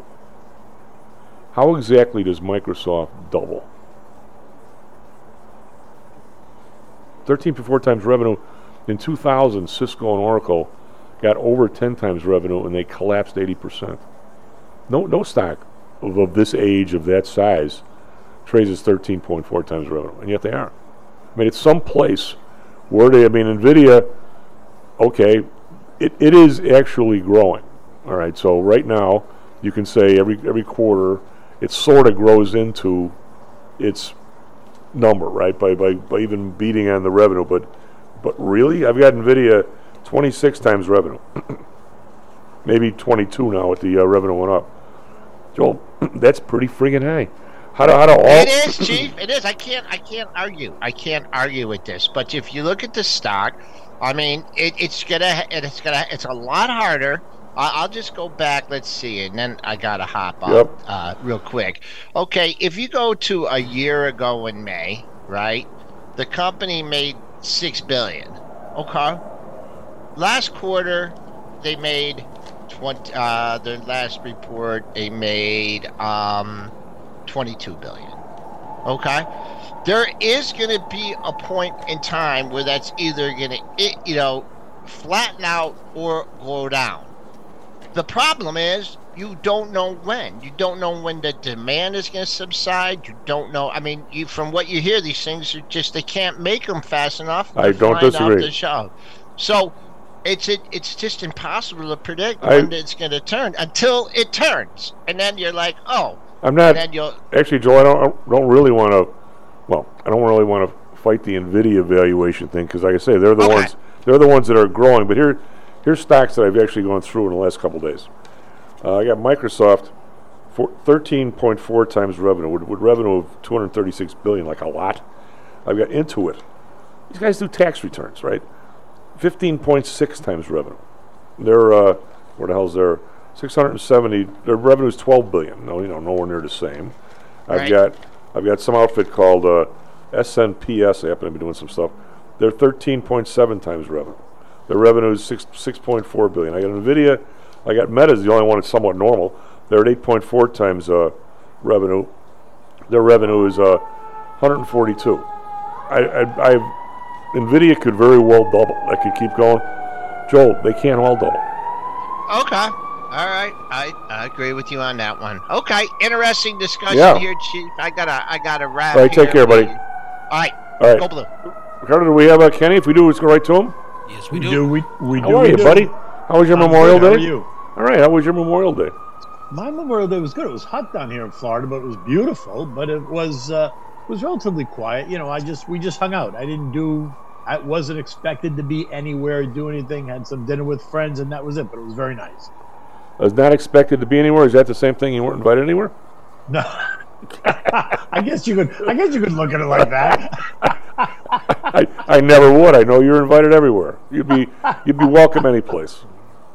How exactly does Microsoft double? 13.4 times revenue In 2000, Cisco and Oracle got over 10 times revenue, and they collapsed 80%. No stock of this age, of that size, trades as 13.4 times revenue, and yet they are. I mean, it's some place where NVIDIA, okay, it is actually growing. All right, so right now, you can say every quarter, it sort of grows into its number, right, by even beating on the revenue, but really, I've got NVIDIA 26 times revenue. Maybe 22 now with the revenue went up. Joel, that's pretty friggin' high. How do all? It is, Chief. It is. I can't argue. I can't argue with this. But if you look at the stock, I mean, it's a lot harder. I'll just go back. Let's see, and then I gotta hop up real quick. Okay, if you go to a year ago in May, right? The company made $6 billion. Okay. Last quarter, they made their last report, they made $22 billion. Okay. There is going to be a point in time where that's either going to, flatten out or go down. The problem is you don't know when. You don't know when the demand is going to subside. You don't know. I mean, from what you hear, these things are just, they can't make them fast enough. I don't disagree. The show. So it's just impossible to predict when it's going to turn until it turns, and then you're like, oh. I'm not. Actually, Joe, I don't really want to. Well, I don't really want to fight the NVIDIA valuation thing because, like I say, they're the ones. They're the ones that are growing. But here's stocks that I've actually gone through in the last couple of days. I got Microsoft, 13.4 times revenue, with revenue of $236 billion, like a lot. I've got Intuit. These guys do tax returns, right? 15.6 times revenue. They're where the hell's their 670? Their revenue is $12 billion. No, nowhere near the same. I've got some outfit called SNPS. They happen to be doing some stuff. They're 13.7 times revenue. Their revenue is $6.4 billion. I got NVIDIA. I got Meta's the only one that's somewhat normal. They're at 8.4 times revenue. Their revenue is 142. NVIDIA could very well double. I could keep going. Joel, they can't all double. Okay. All right. I agree with you on that one. Okay. Interesting discussion here, Chief. I gotta wrap. All right. Take care, buddy. All right. Go Blue. Ricardo, do we have Kenny? If we do, let's go right to him. Yes, we do. We How do. are you, buddy? How was your Memorial Day? How are you? All right. How was your Memorial Day? My Memorial Day was good. It was hot down here in Florida, but it was beautiful. But it was relatively quiet. We just hung out. I wasn't expected to be anywhere, do anything. Had some dinner with friends, and that was it. But it was very nice. I was not expected to be anywhere. Is that the same thing? You weren't invited anywhere? No. I guess you could look at it like that. I never would. I know you're invited everywhere. You'd be welcome any place.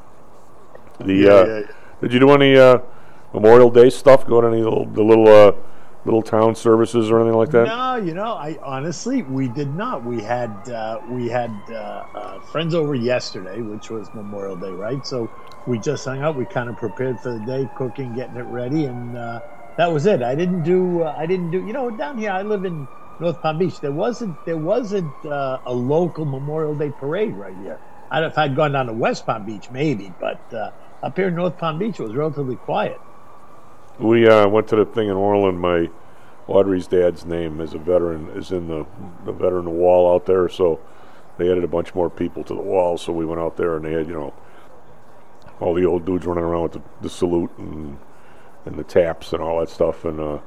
Did you do any Memorial Day stuff? Go to any little town services or anything like that? No, I honestly we did not. We had friends over yesterday, which was Memorial Day, right? So we just hung out. We kind of prepared for the day, cooking, getting it ready, and that was it. I didn't do. Down here I live in North Palm Beach. There wasn't a local Memorial Day parade right here. If I'd gone down to West Palm Beach, maybe, but up here in North Palm Beach, it was relatively quiet. We went to the thing in Orland. My Audrey's dad's name as a veteran is in the veteran wall out there, so they added a bunch more people to the wall. So we went out there, and they had all the old dudes running around with the salute and the taps and all that stuff. And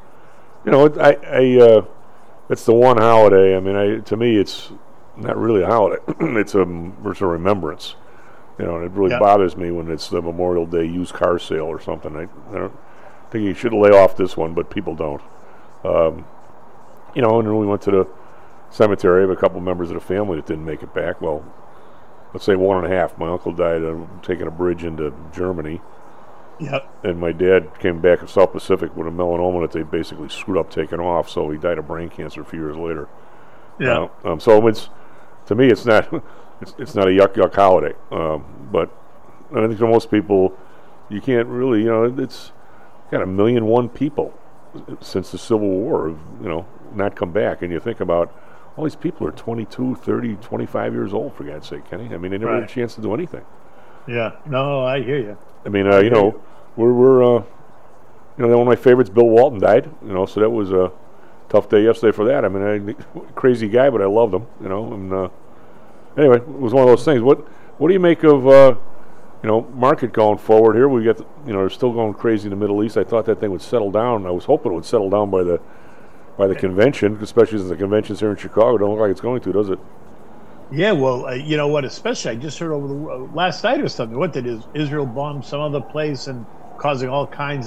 it's the one holiday. I mean, to me, it's not really a holiday. it's a remembrance. And it really bothers me when it's the Memorial Day used car sale or something. I don't think you should lay off this one, but people don't. And then we went to the cemetery. I have a couple members of the family that didn't make it back. Well, let's say 1.5. My uncle died taking a bridge into Germany. Yep. And my dad came back to South Pacific with a melanoma that they basically screwed up taking off, so he died of brain cancer a few years later. Yeah. So to me, it's not it's not a yuck holiday. But I think for most people, you can't really, it's got 1,000,001 people since the Civil War have, not come back. And you think about all these people are 22, 30, 25 years old, for God's sake, Kenny. I mean, they never had a chance to do anything. Yeah. No, I hear you. I mean, you know, we're you know, one of my favorites, Bill Walton, died. You know, so that was a tough day yesterday for that. I mean, crazy guy, but I loved him. You know, and anyway, it was one of those things. What do you make of you know, market going forward here? We got you know, they're still going crazy in the Middle East. I thought that thing would settle down. I was hoping it would settle down by the convention, especially since the convention's here in Chicago. It don't look like it's going to, does it? Yeah, well, you know what? Especially, I just heard over the last night or something. What did Israel bomb some other place and causing all kinds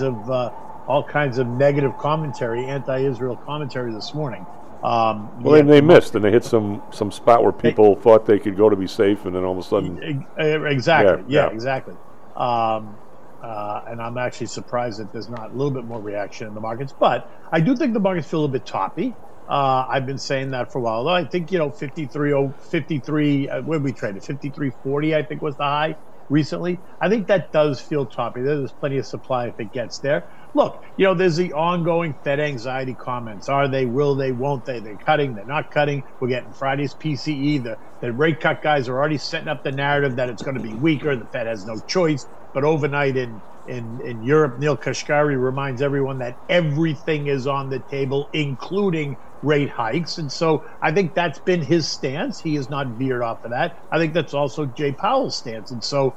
of negative commentary, anti-Israel commentary this morning. Well, they missed, and they hit some spot where people thought they could go to be safe, and then all of a sudden, exactly, yeah. Exactly. And I'm actually surprised that there's not a little bit more reaction in the markets, but I do think the markets feel a bit toppy. I've been saying that for a while. Though I think, you know, 53, where we traded 53.40, I think was the high recently. I think that does feel toppy. There's plenty of supply if it gets there. Look, you know, there's the ongoing Fed anxiety comments. Are they, will they, won't they? They're cutting, they're not cutting. We're getting Friday's PCE. The rate cut guys are already setting up the narrative that it's going to be weaker. The Fed has no choice. But overnight in Europe, Neil Kashkari reminds everyone that everything is on the table, including rate hikes. And so I think that's been his stance. He has not veered off of that. I think that's also Jay Powell's stance. And so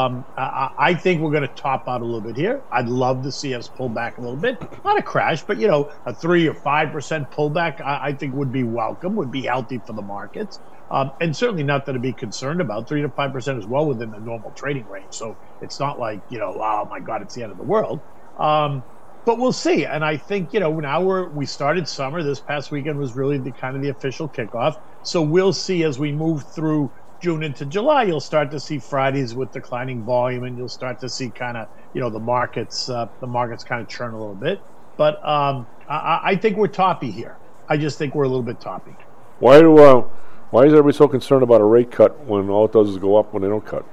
I think we're going to top out a little bit here. I'd love to see us pull back a little bit. Not a crash, but, you know, a 3 or 5% pullback I think would be welcome, would be healthy for the markets. And certainly not to be concerned about. 3 to 5% is well within the normal trading range. So it's not like, you know, oh my God, it's the end of the world. But we'll see. And I think, you know, now we started summer. This past weekend was really the kind of the official kickoff. So we'll see as we move through June into July. You'll start to see Fridays with declining volume, and you'll start to see kind of, you know, the markets kind of churn a little bit. But I think we're toppy here. I just think we're a little bit toppy. Why is everybody so concerned about a rate cut when all it does is go up when they don't cut?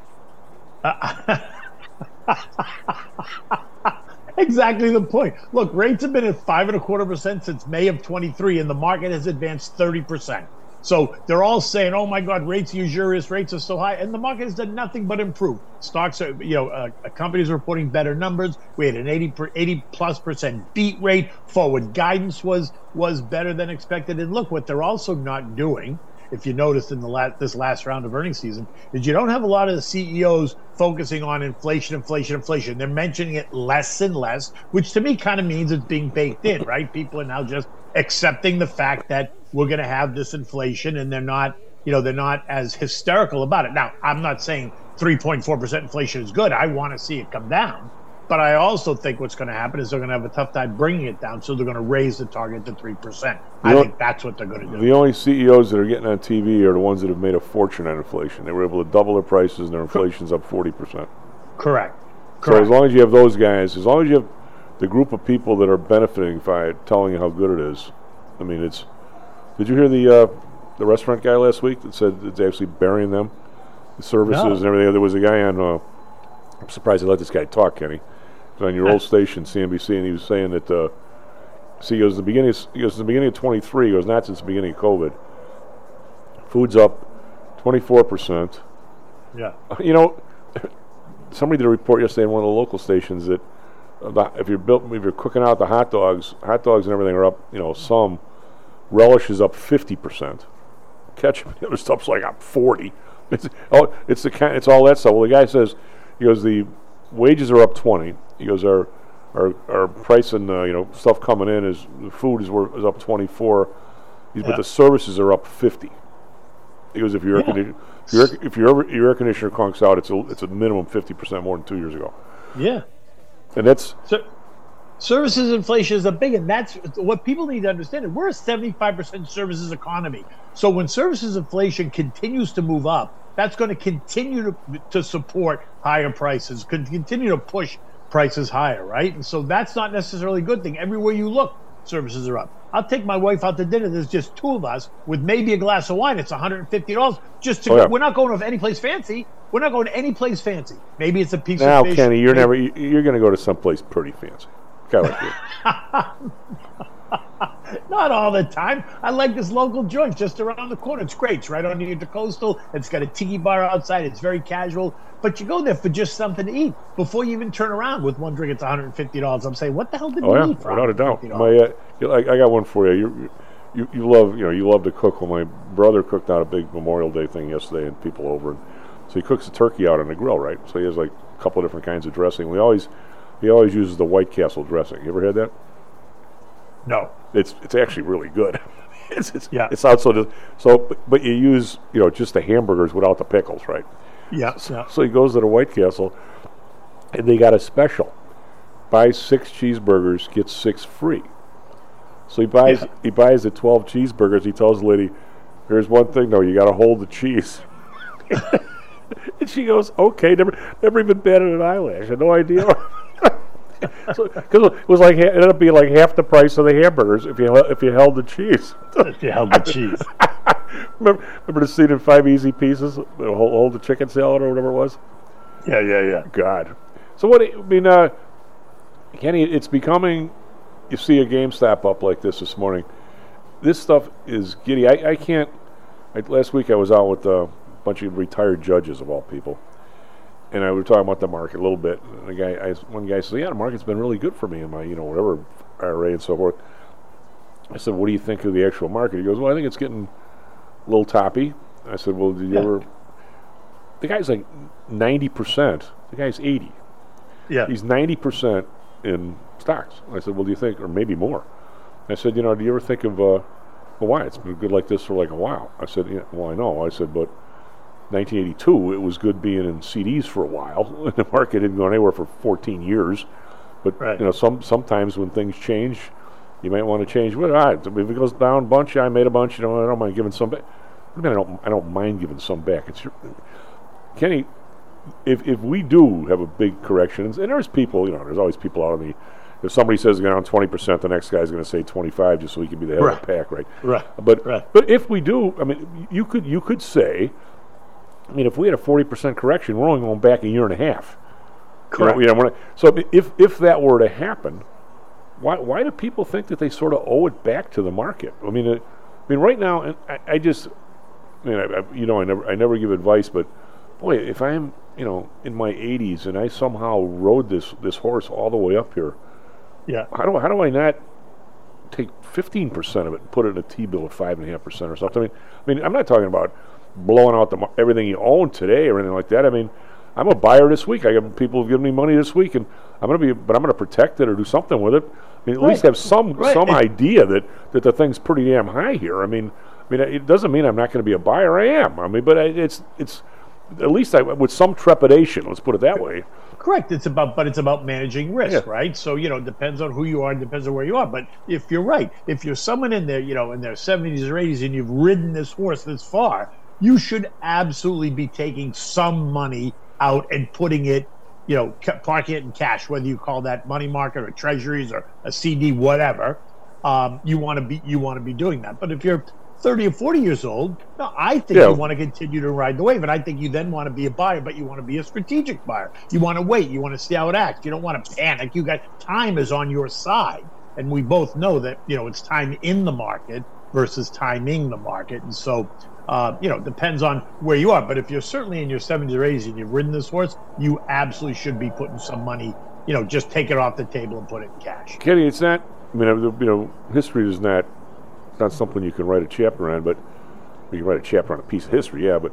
Exactly the point. Look, rates have been at 5.25% since May of 23, and the market has advanced 30%. So they're all saying, "Oh my God, rates are usurious, rates are so high," and the market has done nothing but improve. Stocks are, you know, companies are reporting better numbers. We had an 80+% beat rate. Forward guidance was better than expected. And look, what they're also not doing, if you noticed in this last round of earnings season, is you don't have a lot of the CEOs focusing on inflation. They're mentioning it less and less, which to me kind of means it's being baked in, right? People are now just accepting the fact that we're going to have this inflation, and they're not as hysterical about it. Now, I'm not saying 3.4% inflation is good. I want to see it come down. But I also think what's going to happen is they're going to have a tough time bringing it down, so they're going to raise the target to 3%. I think that's what they're going to do. The only CEOs that are getting on TV are the ones that have made a fortune on inflation. They were able to double their prices, and their inflation's up 40%. Correct. So as long as you have those guys, as long as you have the group of people that are benefiting by it, telling you how good it is, I mean, it's... Did you hear the restaurant guy last week that said it's actually burying them, the services and everything? There was a guy on... I'm surprised they let this guy talk, Kenny. On your old station, CNBC, and he was saying that he goes, in the beginning of 23, he goes, not since the beginning of COVID, food's up 24%. Yeah. You know, somebody did a report yesterday on one of the local stations that if you're cooking out the hot dogs and everything are up, you know, some relish is up 50%. Ketchup and other stuff's like up 40. It's all that stuff. Well, the guy says, he goes, the wages are up 20. He goes, our price and stuff coming in is the food is up 24. But the services are up 50. He goes, if your air conditioner conks out, it's a minimum 50% more than 2 years ago. Yeah, and that's services inflation is a big, and that's what people need to understand. We're a 75% services economy, so when services inflation continues to move up, that's going to continue to support higher prices, continue to push prices higher, right? And so that's not necessarily a good thing. Everywhere you look, services are up. I'll take my wife out to dinner. There's just two of us with maybe a glass of wine. It's $150 just to go. We're not going to any place fancy. We're not going to any place fancy. Maybe it's a piece of fish. Now, Kenny, you're going to go to someplace pretty fancy. Guy like you. Not all the time. I like this local joint just around the corner. It's great. It's right on the Intercoastal. It's got a tiki bar outside. It's very casual. But you go there for just something to eat. Before you even turn around with one drink, it's $150. I'm saying, what the hell did you eat for? Without a doubt. I got one for you. You love to cook. Well, my brother cooked out a big Memorial Day thing yesterday, and people over. So he cooks the turkey out on the grill, right? So he has like a couple of different kinds of dressing. He always uses the White Castle dressing. You ever had that? No. It's actually really good. It's out but you use just the hamburgers without the pickles, right? Yeah. So he goes to the White Castle, and they got a special: buy 6 cheeseburgers, get 6 free. So he buys the 12 cheeseburgers. He tells the lady, "Here's one thing though, you got to hold the cheese." And she goes, "Okay." Never even batted an eyelash. I had no idea. So, because it ended up being like half the price of the hamburgers if you held the cheese. If you held the cheese. remember the scene in 5 Easy Pieces? Hold the chicken salad or whatever it was. Yeah. God. So Kenny, it's becoming. You see a GameStop up like this morning. This stuff is giddy. I can't. Last week I was out with a bunch of retired judges of all people. And we were talking about the market a little bit. And one guy says, "Yeah, the market's been really good for me in my, whatever IRA and so forth." I said, "What do you think of the actual market?" He goes, "Well, I think it's getting a little toppy." I said, "Well, did you ever?" The guy's like 90%. The guy's 80. Yeah. He's 90% in stocks. I said, "Well, do you think, or maybe more?" I said, "Do you ever think of, why it's been good like this for like a while?" I said, "Yeah, well, I know." I said, "But 1982, it was good being in CDs for a while. The market didn't go anywhere for 14 years. But sometimes when things change, you might want to change. Well, all right, if it goes down a bunch, I made a bunch. I don't mind giving some back. I mean, I don't mind giving some back. Kenny, if we do have a big correction, and there's people, there's always people out on the. If somebody says down 20%, the next guy's going to say 25, just so he can be the head of the pack, right? Right. But if we do, I mean, you could say. I mean, if we had a 40% correction, we're only going back a year and a half. Correct. So if that were to happen, why do people think that they sort of owe it back to the market? I mean, right now, and I never give advice, but boy, if I'm in my 80s and I somehow rode this horse all the way up here, how do I not take 15% of it and put it in a T-bill at 5.5% or something? I mean, I'm not talking about blowing out everything you own today or anything like that. I mean, I'm a buyer this week. I got people giving me money this week, and I'm going to protect it or do something with it. I mean, at least have some idea that the thing's pretty damn high here. I mean, it doesn't mean I'm not going to be a buyer. I am. I mean, but it's at least with some trepidation. Let's put it that way. Correct. It's about managing risk, right? So it depends on who you are, depends on where you are. But if you're right, if you're someone in there, in their 70s or 80s, and you've ridden this horse this far, you should absolutely be taking some money out and putting it, parking it in cash, whether you call that money market or treasuries or a CD, whatever. You want to be doing that. But if you're 30 or 40 years old, no, I think you want to continue to ride the wave, and I think you then want to be a buyer, but you want to be a strategic buyer. You want to wait. You want to see how it acts. You don't want to panic. Time is on your side, and we both know that it's time in the market versus timing the market, and so. Depends on where you are. But if you're certainly in your 70s or 80s and you've ridden this horse, you absolutely should be putting some money, just take it off the table and put it in cash. Kenny, it's not, history is not something you can write a chapter on, but you can write a chapter on a piece of history, but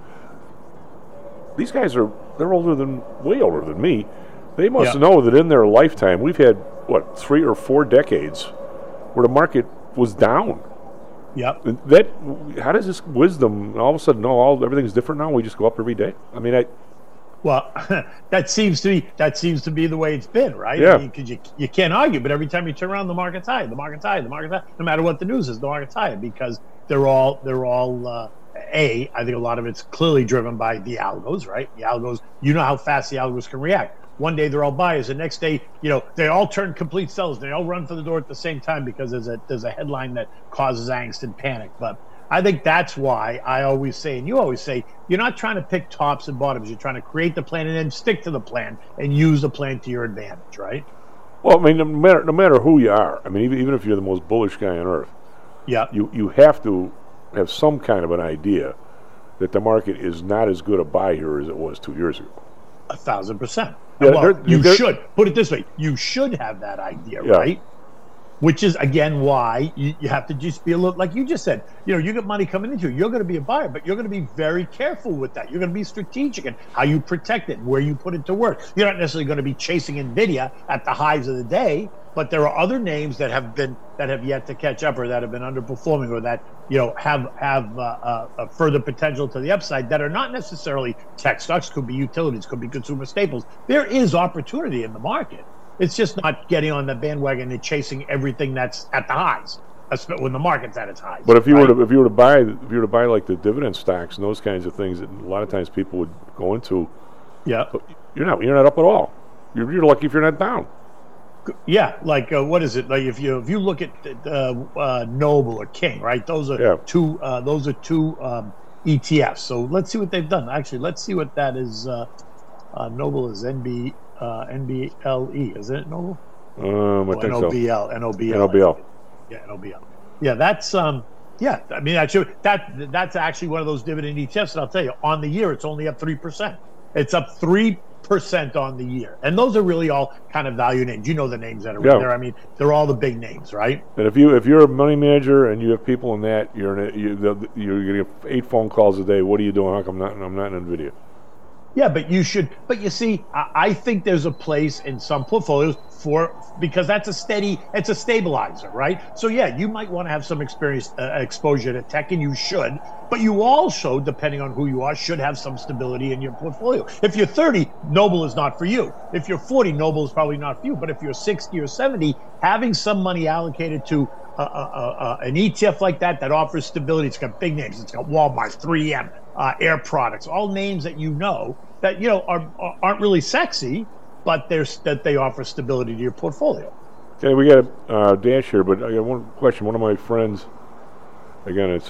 these guys they're way older than me. They must know that in their lifetime, we've had, 3 or 4 decades where the market was down. Yep. How does this wisdom all of a sudden everything's different now? We just go up every day. I mean, well, that seems to be the way it's been, right? Yeah. Because you can't argue, but every time you turn around, the market's high. The market's high. No matter what the news is, the market's high because they're all. I think a lot of it's clearly driven by the algos, right? The algos. You know how fast the algos can react. One day they're all buyers, the next day, they all turn complete sellers. They all run for the door at the same time because there's a headline that causes angst and panic. But I think that's why I always say, and you always say, you're not trying to pick tops and bottoms. You're trying to create the plan and then stick to the plan and use the plan to your advantage, right? Well, I mean, no matter who you are, I mean, even if you're the most bullish guy on earth, Yeah. You have to have some kind of an idea that the market is not as good a buy here as it was 2 years ago. 1,000%. Yeah, well, you should put it this way: you should have that idea, right? Which is again why you have to just be a little, like you just said. You got money coming into you. You're going to be a buyer, but you're going to be very careful with that. You're going to be strategic in how you protect it, where you put it to work. You're not necessarily going to be chasing Nvidia at the highs of the day, but there are other names that have yet to catch up, or that have been underperforming, or that have a further potential to the upside, that are not necessarily tech stocks. Could be utilities, could be consumer staples. There is opportunity in the market. It's just not getting on the bandwagon and chasing everything that's at the highs, when the market's at its highs. But if you were to buy like the dividend stocks and those kinds of things that a lot of times people would go into, you're not up at all. You're lucky if you're not down. Yeah, like what is it? Like if you look at Noble or King, right? Those are two ETFs. So let's see what they've done. Actually, let's see what that is. Noble is NBLE, isn't it, Noble? I think so. NOBL. Yeah, NOBL. Yeah, that's yeah. I mean, that's actually one of those dividend ETFs. And I'll tell you, on the year, it's only up 3%. It's up 3% on the year, and those are really all kind of value names. You know the names that are in there. I mean, they're all the big names, right? And if you're a money manager and you have people in that, you're getting 8 phone calls a day. What are you doing? How come I'm not in Nvidia? Yeah, but you should. But you see, I think there's a place in some portfolios because it's a stabilizer, right? So yeah, you might want to have some exposure to tech, and you should. But you also, depending on who you are, should have some stability in your portfolio. If you're 30, Noble is not for you. If you're 40, Noble is probably not for you. But if you're 60 or 70, having some money allocated to an ETF like that offers stability. It's got big names. It's got Walmart, 3M, Air Products, all names that that aren't really sexy, but they offer stability to your portfolio. Okay, we got a dash here, but I got one question. One of my friends, again, I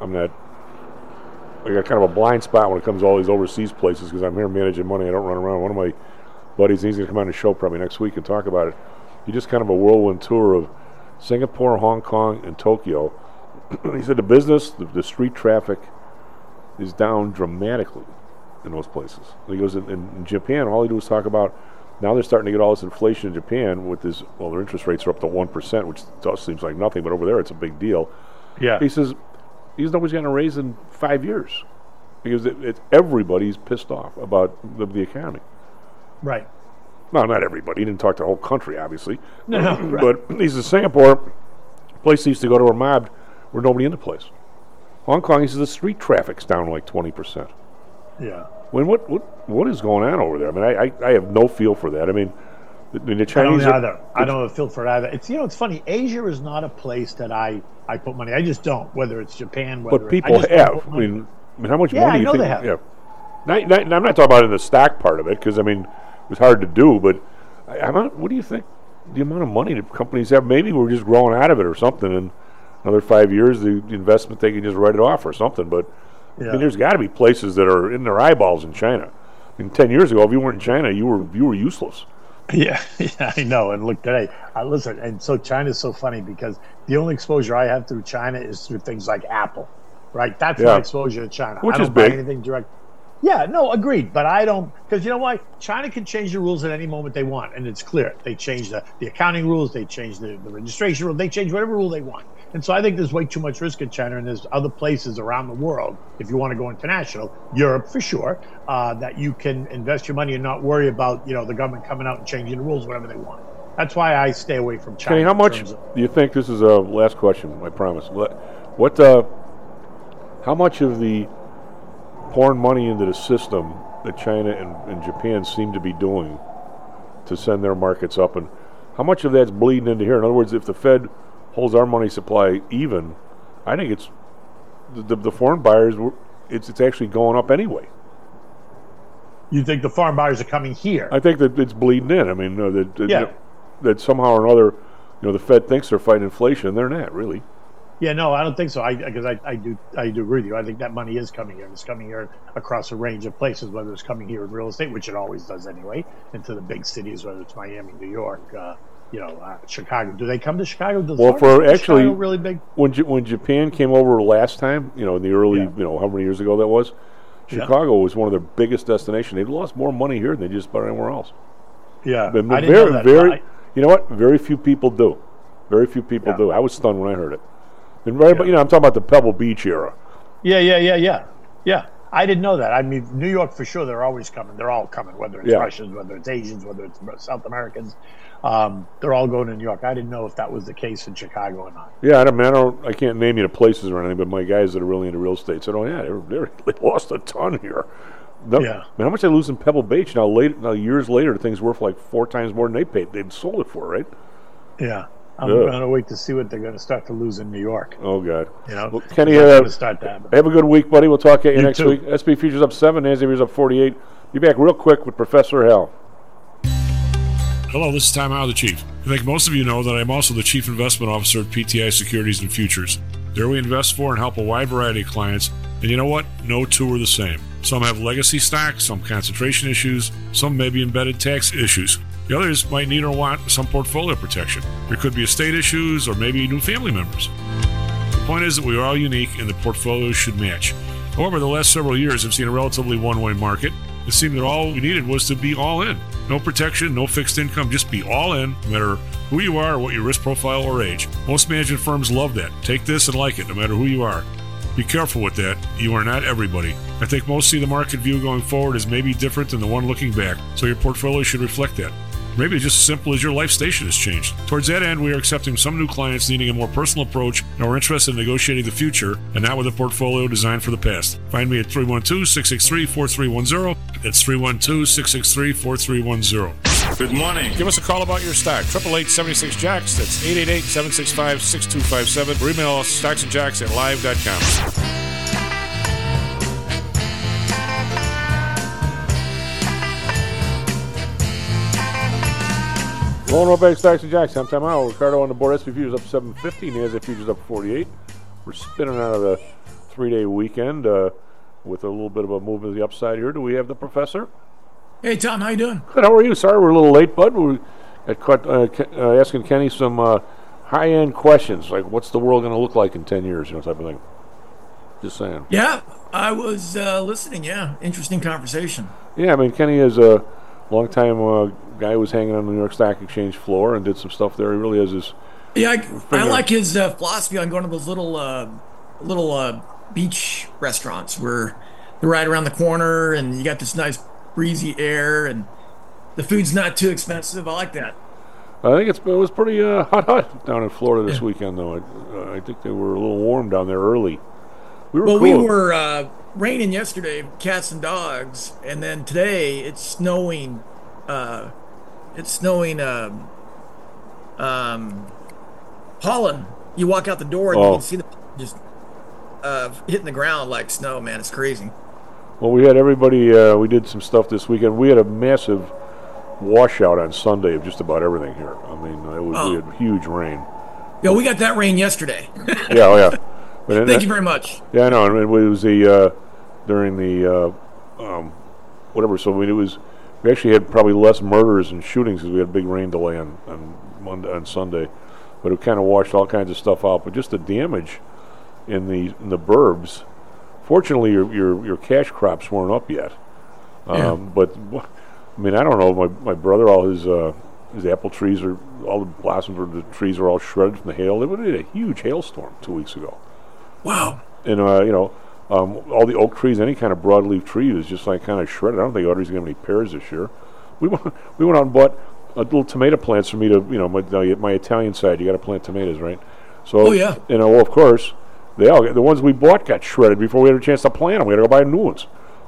got kind of a blind spot when it comes to all these overseas places because I'm here managing money. I don't run around. One of my buddies, he's going to come on the show probably next week and talk about it. He just kind of a whirlwind tour of Singapore, Hong Kong, and Tokyo. He said the street traffic is down dramatically in those places. He goes, in Japan, all he do is talk about, now they're starting to get all this inflation in Japan with this, their interest rates are up to 1%, which to us seems like nothing, but over there it's a big deal. Yeah. He says, he's nobody's going to raise in 5 years because everybody's pissed off about the economy. Right. No, not everybody. He didn't talk to the whole country, obviously. No, right. But he says Singapore, place he used to go to were mobbed, where nobody in the place. Hong Kong, he says the street traffic's down like 20%. Yeah. What is going on over there? I mean, I have no feel for that. I mean, the Chinese. I don't have a feel for it either. It's funny. Asia is not a place that I put money. I just don't. Whether it's Japan, but people have. I mean, how much money? I do you know think? They have. Yeah. I'm not talking about in the stock part of it because I mean it was hard to do. But what do you think? The amount of money that companies have? Maybe we're just growing out of it or something. And another 5 years, the investment they can just write it off or something. But I mean, there's got to be places that are in their eyeballs in China. I mean, 10 years ago, if you weren't in China, you were useless. Yeah, I know. And look today, listen, and so China's so funny because the only exposure I have through China is through things like Apple, right? That's my exposure to China. Which I don't is big. buy anything direct. Yeah, no, agreed. But I don't, because you know why? China can change the rules at any moment they want, and it's clear. They change the accounting rules, they change the registration rules, they change whatever rule they want. And so I think there's way too much risk in China, and there's other places around the world, if you want to go international, Europe for sure, that you can invest your money and not worry about, the government coming out and changing the rules whatever they want. That's why I stay away from China. Kenny, how much do you think, this is a last question, I promise, how much of the pouring money into the system that China and Japan seem to be doing to send their markets up, and how much of that's bleeding into here? In other words, if the Fed holds our money supply even, I think it's the foreign buyers, it's actually going up anyway. You think the foreign buyers are coming here? I think that it's bleeding in. I mean, that somehow or another, the Fed thinks they're fighting inflation, and they're not really. Yeah, no, I don't think so. Because I do agree with you. I think that money is coming here. It's coming here across a range of places, whether it's coming here in real estate, which it always does anyway, into the big cities, whether it's Miami, New York, Chicago. Do they come to Chicago? Well, for actually, Chicago really big. When Japan came over last time, in the early, how many years ago that was, Chicago was one of their biggest destinations. They've lost more money here than they just about anywhere else. Yeah, but I didn't know that. You know what? Very few people do. Very few people do. I was stunned when I heard it. And but I'm talking about the Pebble Beach era. Yeah. I didn't know that. I mean, New York for sure. They're always coming. They're all coming. Whether it's Russians, whether it's Asians, whether it's South Americans, they're all going to New York. I didn't know if that was the case in Chicago or not. Yeah, I can't name you the places or anything, but my guys that are really into real estate said, "Oh yeah, they lost a ton here." Man, how much they lose in Pebble Beach now? Years later, things worth like 4 times more than they paid. They'd sold it for, right? Yeah. I'm going to wait to see what they're going to start to lose in New York. Oh, God. Well, Kenny, start to happen. Have a good week, buddy. We'll talk to you next too. week. SP Futures up 7, NASDAQ Futures up 48. Be back real quick with Professor Hal. Hello, this is Tom Howe, the Chief. I think most of you know that I'm also the Chief Investment Officer at PTI Securities and Futures. There we invest for and help a wide variety of clients, and you know what? No two are the same. Some have legacy stocks, some concentration issues, some may be embedded tax issues. The others might need or want some portfolio protection. There could be estate issues or maybe new family members. The point is that we are all unique and the portfolios should match. However, the last several years have seen a relatively one-way market. It seemed that all we needed was to be all in. No protection, no fixed income, just be all in, no matter who you are or what your risk profile or age. Most management firms love that. Take this and like it, no matter who you are. Be careful with that. You are not everybody. I think most see the market view going forward as maybe different than the one looking back, so your portfolio should reflect that. Maybe it's just as simple as your life station has changed. Towards that end, we are accepting some new clients needing a more personal approach and are interested in negotiating the future and not with a portfolio designed for the past. Find me at 312-663-4310. That's 312-663-4310. Good morning. Give us a call about your stock. 888-76-JOCKS. That's 888-765-6257. Or email us stocksandjocks@live.com. Rolling right back, Stocks and Jocks. I'm Tom Howell. Ricardo on the board. SP Futures up 750. NASDAQ Futures up 48. We're spinning out of the 3-day weekend with a little bit of a move to the upside here. Do we have the professor? Hey, Tom. How you doing? Good. How are you? Sorry we're a little late, bud. We got caught asking Kenny some high-end questions, like what's the world going to look like in 10 years, type of thing. Just saying. Yeah, I was listening. Yeah, interesting conversation. Yeah, I mean, Kenny is a long-time guy who was hanging on the New York Stock Exchange floor and did some stuff there. He really has his... Yeah, I like his philosophy on going to those little beach restaurants where they're right around the corner and you got this nice breezy air and the food's not too expensive. I like that. I think it was pretty hot down in Florida this weekend, though. I think they were a little warm down there early. We were raining yesterday, cats and dogs, and then today it's snowing. Pollen. You walk out the door and you can see the just hitting the ground like snow, man. It's crazy. Well, we had everybody, we did some stuff this weekend. We had a massive washout on Sunday of just about everything here. I mean, we had huge rain. Yeah, we got that rain yesterday. Yeah. Thank you very much. Yeah, I know. I mean, it was during the whatever. So we actually had probably less murders and shootings because we had a big rain delay on Sunday, but it kind of washed all kinds of stuff out. But just the damage in the burbs. Fortunately, your cash crops weren't up yet. But I mean, I don't know. My brother, all his apple trees all the blossoms of the trees were all shredded from the hail. They had a huge hailstorm 2 weeks ago. Wow. And all the oak trees, any kind of broadleaf tree was just like kind of shredded. I don't think Audrey's going to have any pears this year. We went out and bought little tomato plants for me to, my Italian side. You got to plant tomatoes, right? So, of course, the ones we bought got shredded before we had a chance to plant them. We had to go buy new ones.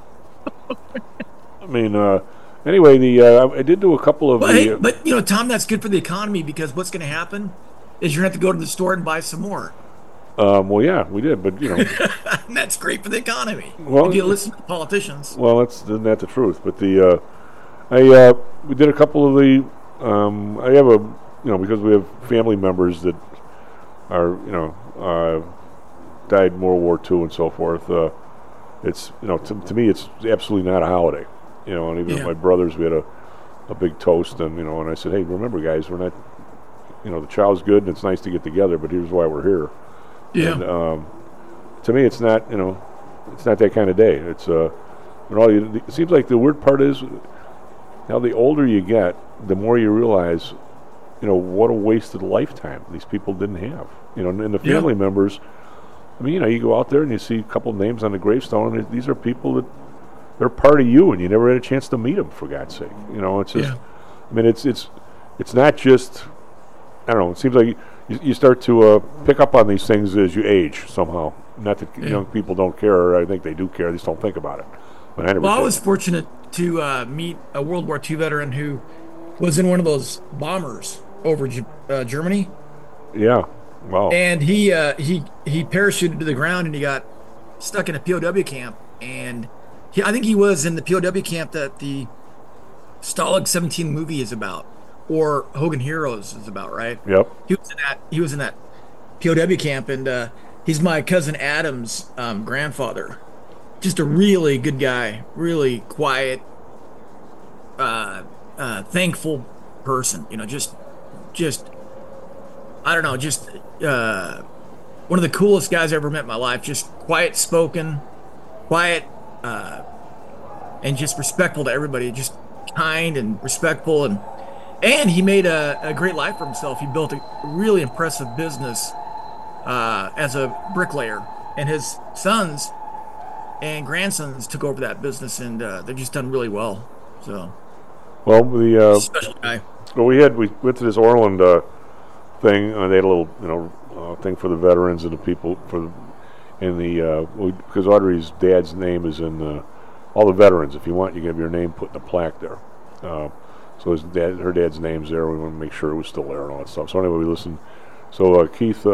I mean, anyway, I did do a couple of. But Tom, that's good for the economy because what's going to happen is you're going to have to go to the store and buy some more. Well, yeah, we did, but that's great for the economy. Well, if you listen to politicians. Well, isn't that the truth? But we did a couple of the. I have because we have family members that are died in World War II and so forth. It's to me it's absolutely not a holiday. And even my brothers, we had a big toast, and and I said, hey, remember guys, we're not the chow's good and it's nice to get together, but here's why we're here. Yeah. And, to me, it's not it's not that kind of day. It's it seems like the weird part is, now the older you get, the more you realize, what a wasted lifetime these people didn't have. And the family members. I mean, you go out there and you see a couple of names on the gravestone, and these are people that they're part of you, and you never had a chance to meet them, for God's sake. It's just, I mean, it's not just, I don't know, it seems like you start to pick up on these things as you age somehow. Not that young people don't care, I think they do care, they just don't think about it. But I was fortunate to meet a World War II veteran who was in one of those bombers over Germany. Yeah. Wow. And he parachuted to the ground and he got stuck in a POW camp. And I think he was in the POW camp that the Stalag 17 movie is about, or Hogan Heroes is about, right? Yep. He was in that POW camp, and he's my cousin Adam's grandfather. Just a really good guy, really quiet, thankful person. Just I don't know, just one of the coolest guys I ever met in my life. Just quiet spoken, and just respectful to everybody. Just kind and respectful, and he made a great life for himself. He built a really impressive business as a bricklayer, and his sons and grandsons took over that business, and they've just done really well. So, well, special guy. Well, we went to this Orland thing. They had a little, thing for the veterans and the people because Audrey's dad's name is in all the veterans. If you want, you can have your name put in the plaque there. So her dad's name's there. We want to make sure it was still there and all that stuff. So anyway, we listened. So Keith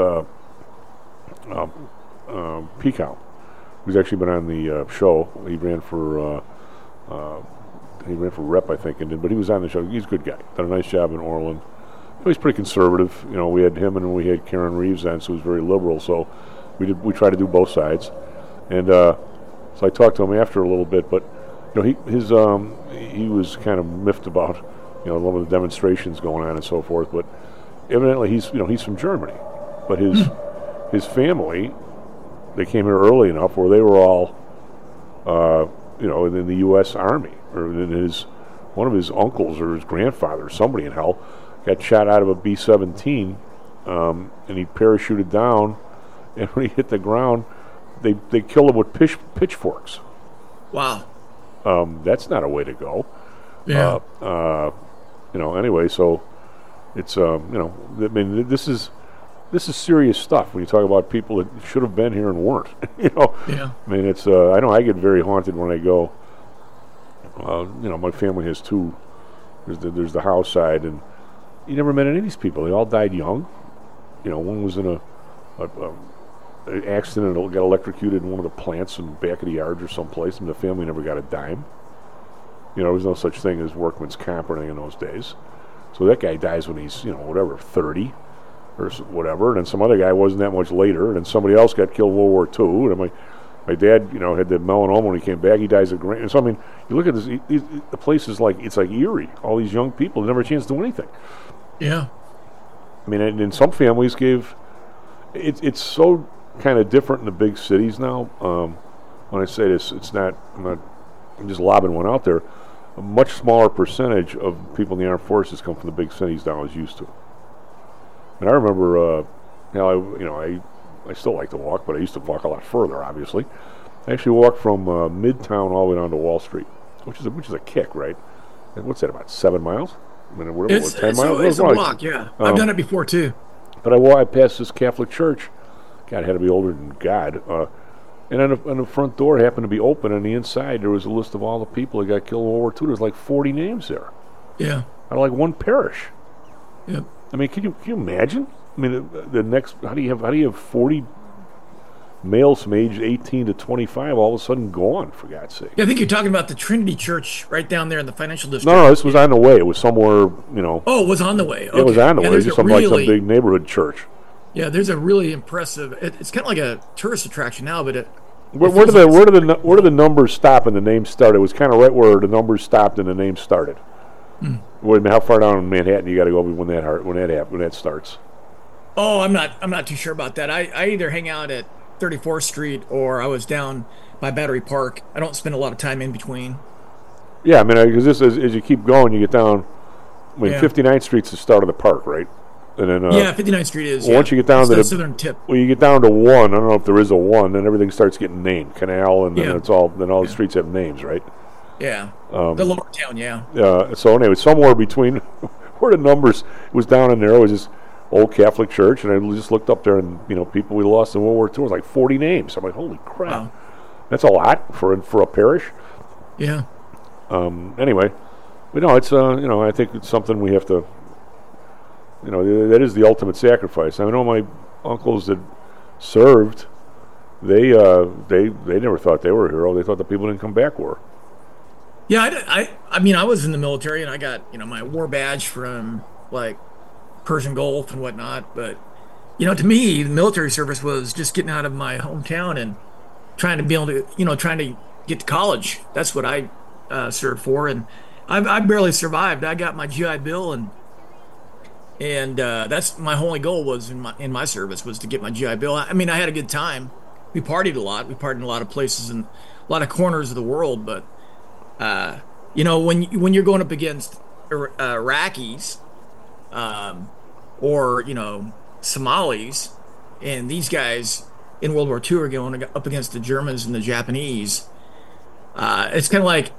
Peacow, who's actually been on the show. He ran for rep, I think, but he was on the show. He's a good guy. Done a nice job in Orland. He's pretty conservative. We had him and we had Karen Reeves on, so he was very liberal. So we try to do both sides. And so I talked to him after a little bit, but he was kind of miffed about one of the demonstrations going on and so forth. But evidently he's from Germany, but his family, they came here early enough where they were all in the U.S. Army, or in one of his uncles or his grandfather, somebody in hell, got shot out of a B-17, and he parachuted down, and when he hit the ground, they killed him with pitchforks. Wow. That's not a way to go. Yeah. Anyway, so it's I mean, this is serious stuff when you talk about people that should have been here and weren't. Yeah. I mean, it's I know I get very haunted when I go. My family has two. There's the house side, and you never met any of these people. They all died young. One was in an accident and got electrocuted in one of the plants in the back of the yard or someplace, and the family never got a dime. There was no such thing as workman's comp or anything in those days. So that guy dies when he's 30 or whatever, and then some other guy wasn't that much later, and then somebody else got killed in World War II, and my dad, had the melanoma when he came back. He dies of grain. So I mean, you look at this. The place is it's like eerie. All these young people never had a chance to do anything. Yeah. I mean, and some families gave. It's so kind of different in the big cities now. When I say this, I'm just lobbing one out there. A much smaller percentage of people in the armed forces come from the big cities now as used to. And I remember, I still like to walk, but I used to walk a lot further, obviously. I actually walked from Midtown all the way down to Wall Street, which is a kick, right? And what's that, about 7 miles? I mean, whatever, 10 miles? It's a walk, yeah. I've done it before, too. But I passed this Catholic church. God, I had to be older than God. And on the front door happened to be open. On the inside, there was a list of all the people that got killed in World War II. There's like 40 names there. Yeah. Out of like one parish. Yep. I mean, can you imagine? I mean, the next, how do you have 40 males from age 18 to 25 all of a sudden gone, for God's sake? Yeah, I think you're talking about the Trinity Church right down there in the financial district. No, this was on the way. It was somewhere, Oh, it was on the way. Okay. It was on the way. Just some big neighborhood church. Yeah, there's a really impressive. It's kind of like a tourist attraction now, but where do the numbers stop and the names start? It was kind of right where the numbers stopped and the names started. Wait a minute, how far down in Manhattan you got to go when that starts? Oh, I'm not too sure about that. I either hang out at 34th Street or I was down by Battery Park. I don't spend a lot of time in between. Yeah, I mean, because this as you keep going, you get down. 59th Street's the start of the park, right? And then 59th Street is. Once you get down to the southern tip. Well, you get down to 1. I don't know if there is a 1. Then everything starts getting named. Canal, and then all the streets have names, right? Yeah. The lower town, yeah. So anyway, somewhere between where the numbers was down in there was this old Catholic church, and I just looked up there, and people we lost in World War II was like 40 names. I'm like, holy crap, wow. That's a lot for a parish. Yeah. Anyway, but no, it's I think it's something we have to. That is the ultimate sacrifice. I know my uncles that served. They never thought they were a hero. They thought the people didn't come back were. Yeah, I mean, I was in the military and I got, my war badge from like Persian Gulf and whatnot. But, to me, the military service was just getting out of my hometown and trying to be able to, trying to get to college. That's what I served for. And I barely survived. I got my GI Bill and that's my only goal was in my service was to get my GI Bill. I mean, I had a good time. We partied a lot. We partied in a lot of places and a lot of corners of the world, but when you're going up against Iraqis, or Somalis, and these guys in World War II are going up against the Germans and the Japanese, it's kind of like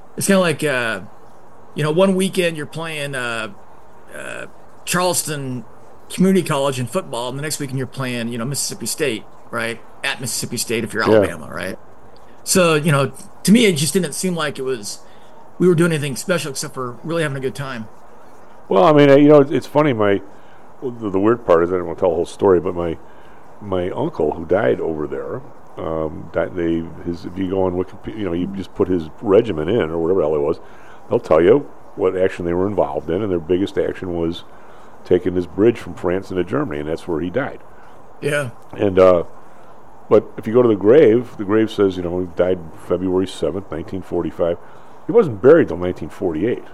one weekend you're playing Charleston Community College in football, and the next weekend you're playing Mississippi State, right, at Mississippi State if you're Alabama, right? So, to me, it just didn't seem like we were doing anything special except for really having a good time. Well, I mean, it's funny. The weird part is I don't want to tell the whole story, but my uncle who died over there, if you go on Wikipedia, you just put his regiment in or whatever the hell it was, they'll tell you what action they were involved in, and their biggest action was taking this bridge from France into Germany, and that's where he died. Yeah. And but if you go to the grave says, he died February 7th, 1945. He wasn't buried till 1948.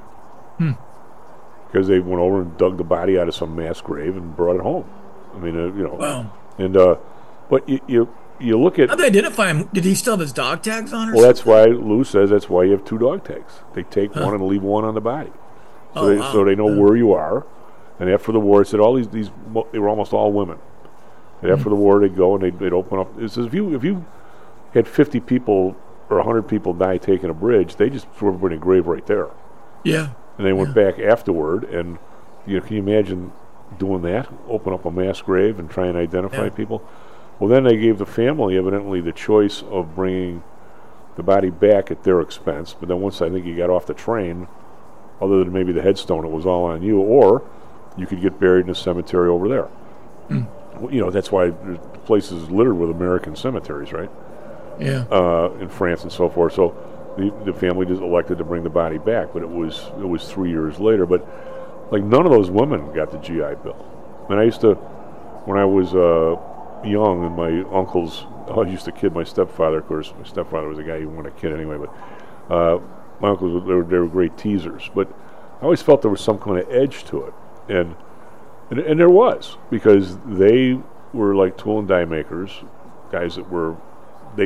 Because they went over and dug the body out of some mass grave and brought it home. I mean, Wow. And, but you look at... How did they identify him? Did he still have his dog tags on or Well, that's why Lou says that's why you have 2 dog tags. They take one and leave one on the body. So they know where you are. And after the war, it said they were almost all women. And after the war, they'd go and they'd open up. It says if you had 50 people or 100 people die taking a bridge, they just threw everybody in a grave right there. Yeah. And they went back afterward, and can you imagine doing that? Open up a mass grave and try and identify people? Well, then they gave the family evidently the choice of bringing the body back at their expense. But then once I think you got off the train, other than maybe the headstone, it was all on you, or you could get buried in a cemetery over there. That's why the place is littered with American cemeteries, right? Yeah. In France and so forth. So the family just elected to bring the body back, but it was 3 years later. But like none of those women got the GI Bill. And I used to, when I was young, and my uncles, I used to kid my stepfather. Of course, my stepfather was a guy who wanted to kid anyway. But my uncles, they were great teasers. But I always felt there was some kind of edge to it, and there was, because they were like tool and die makers, guys that were they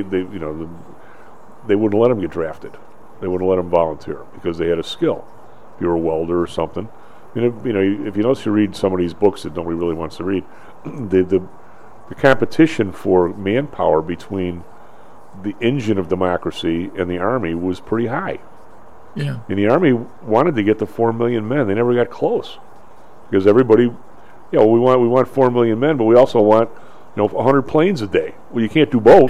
wouldn't let them get drafted. They wouldn't let them volunteer because they had a skill. If you were a welder or something, if you notice, you read some of these books that nobody really wants to read, the competition for manpower between the engine of democracy and the Army was pretty high. Yeah. And the Army wanted to get to 4 million men. They never got close because everybody, we want 4 million men, but we also want 100 planes a day. Well, you can't do both.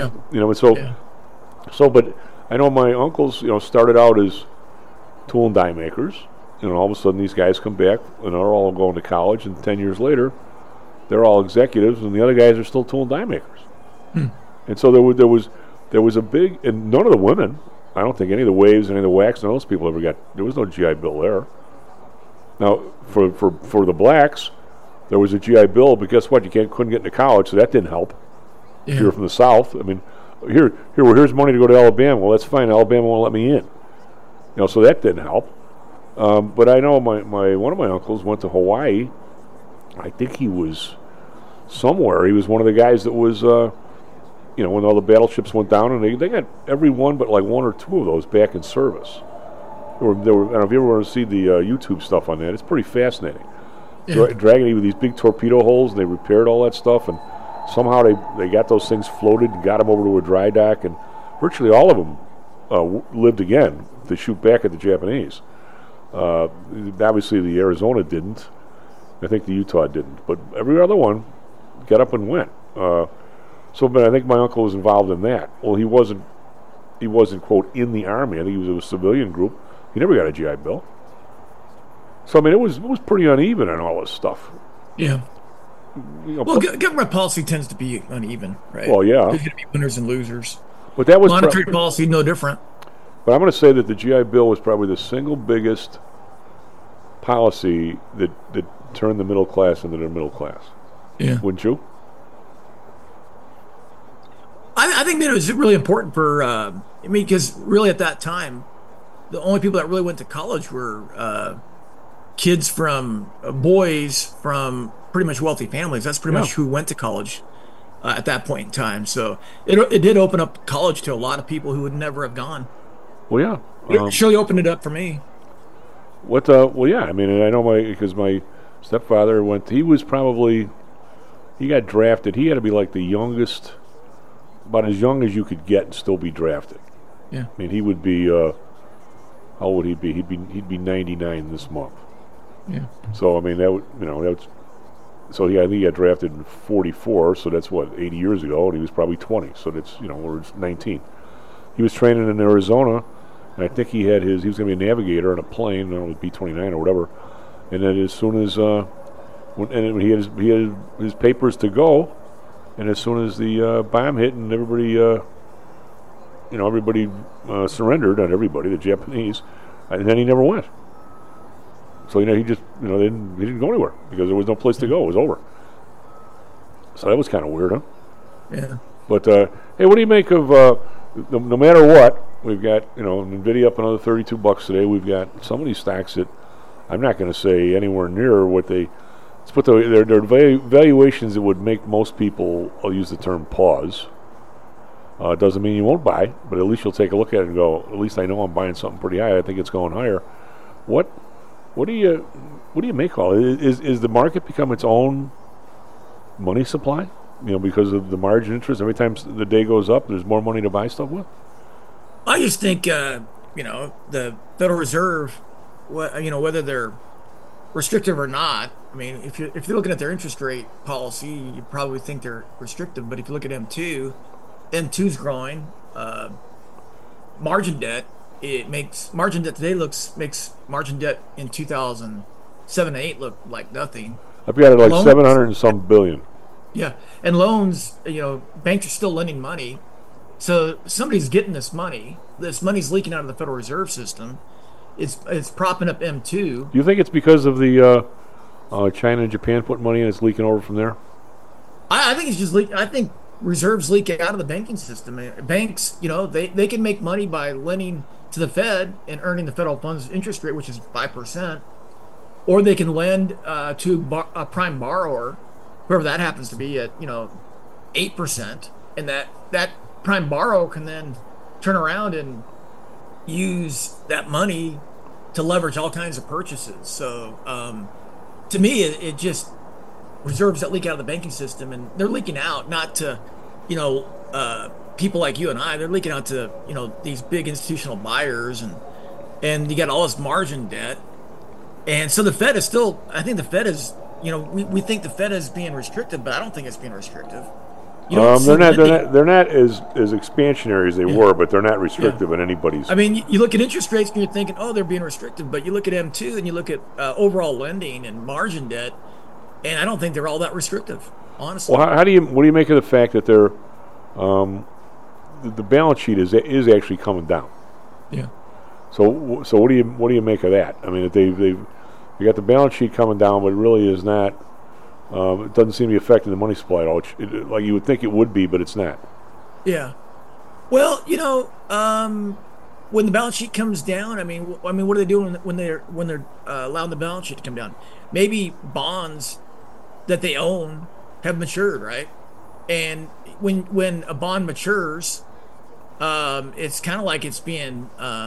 But I know my uncles, started out as tool and die makers, and all of a sudden these guys come back and they're all going to college, and 10 years later they're all executives, and the other guys are still tool and die makers. And so there was a big, and none of the women, I don't think any of the Waves, any of the Wax, none of those people ever got, there was no GI Bill there. Now, for the blacks, there was a GI Bill, but guess what? You couldn't get into college, so that didn't help. If you were from the South, I mean, here's money to go to Alabama. Well, that's fine. Alabama won't let me in. So that didn't help. But I know my one of my uncles went to Hawaii. I think he was somewhere. He was one of the guys that was, when all the battleships went down, and they got every one but like one or two of those back in service. They were, I don't know if you ever want to see the YouTube stuff on that. It's pretty fascinating. Dragging it with these big torpedo holes, and they repaired all that stuff, and somehow they got those things floated and got them over to a dry dock, and virtually all of them lived again to shoot back at the Japanese. Obviously, the Arizona didn't. I think the Utah didn't, but every other one got up and went. But I think my uncle was involved in that. Well, he wasn't quote in the Army. I think he was in a civilian group. He never got a GI Bill. So I mean, it was pretty uneven on all this stuff. Yeah. Well, government policy tends to be uneven, right? Well, yeah. There's going to be winners and losers. But that was monetary policy, no different. But I'm going to say that the GI Bill was probably the single biggest policy that turned the middle class into the middle class. Yeah. Wouldn't you? I think that it was really important for, because really at that time, the only people that really went to college were kids boys from pretty much wealthy families. That's pretty much who went to college at that point in time. So it did open up college to a lot of people who would never have gone. Well, yeah. It surely opened it up for me. Well, yeah. I mean, and I know because my stepfather he got drafted. He had to be like the youngest, about as young as you could get and still be drafted. Yeah. I mean, he would be, how old would he be? He'd be 99 this month. Yeah. So, I mean, so I think he got drafted in 44, so that's 80 years ago, and he was probably 20, so that's, we're 19. He was training in Arizona, and I think he was going to be a navigator on a plane, I don't know, B-29 or whatever, and then as soon as, he had his papers to go, and as soon as the bomb hit and everybody surrendered, not everybody, the Japanese, and then he never went. So he he didn't go anywhere because there was no place to go. It was over. So that was kind of weird, huh? Yeah. But hey, what do you make of no matter what, we've got Nvidia up another $32 today. We've got some of these stocks that I'm not going to say anywhere near what their valuations that would make most people, I'll use the term pause. Doesn't mean you won't buy, but at least you'll take a look at it and go, at least I know I'm buying something pretty high. I think it's going higher. What do you make all it? Is the market become its own money supply? Because of the margin interest. Every time the day goes up, there's more money to buy stuff with. I just think the Federal Reserve, whether they're restrictive or not. I mean, if you're looking at their interest rate policy, you probably think they're restrictive. But if you look at M2's growing. Margin debt. It makes margin debt today makes margin debt in 2007 and 8 look like nothing. I've got it like loans, 700 and some billion. Yeah, and loans, banks are still lending money, so somebody's getting this money. This money's leaking out of the Federal Reserve System. It's propping up M2. Do you think it's because of the China and Japan putting money in? It's leaking over from there. I think it's just leaking. I think reserves leak out of the banking system. Banks, they can make money by lending to the Fed and earning the federal funds interest rate, which is 5%, or they can lend to a prime borrower, whoever that happens to be, at 8%, and that prime borrower can then turn around and use that money to leverage all kinds of purchases. So to me, it just reserves that leak out of the banking system, and they're leaking out not to people like you and I. They're leaking out to these big institutional buyers, and you got all this margin debt. And so the Fed is still, I think the Fed is, we think the Fed is being restrictive, but I don't think it's being restrictive. They're not as expansionary as they were, but they're not restrictive in anybody's. I mean, you look at interest rates and you're thinking, oh, they're being restrictive, but you look at M2 and you look at overall lending and margin debt, and I don't think they're all that restrictive, honestly. Well, what do you make of the fact that they're the balance sheet is actually coming down? Yeah. So what do you make of that? I mean, they got the balance sheet coming down, but it really is not. It doesn't seem to be affecting the money supply at all. Like you would think it would be, but it's not. Yeah. Well, when the balance sheet comes down, I mean, what are they doing when they're allowing the balance sheet to come down? Maybe bonds that they own have matured, right? And when a bond matures, it's kind of like it's being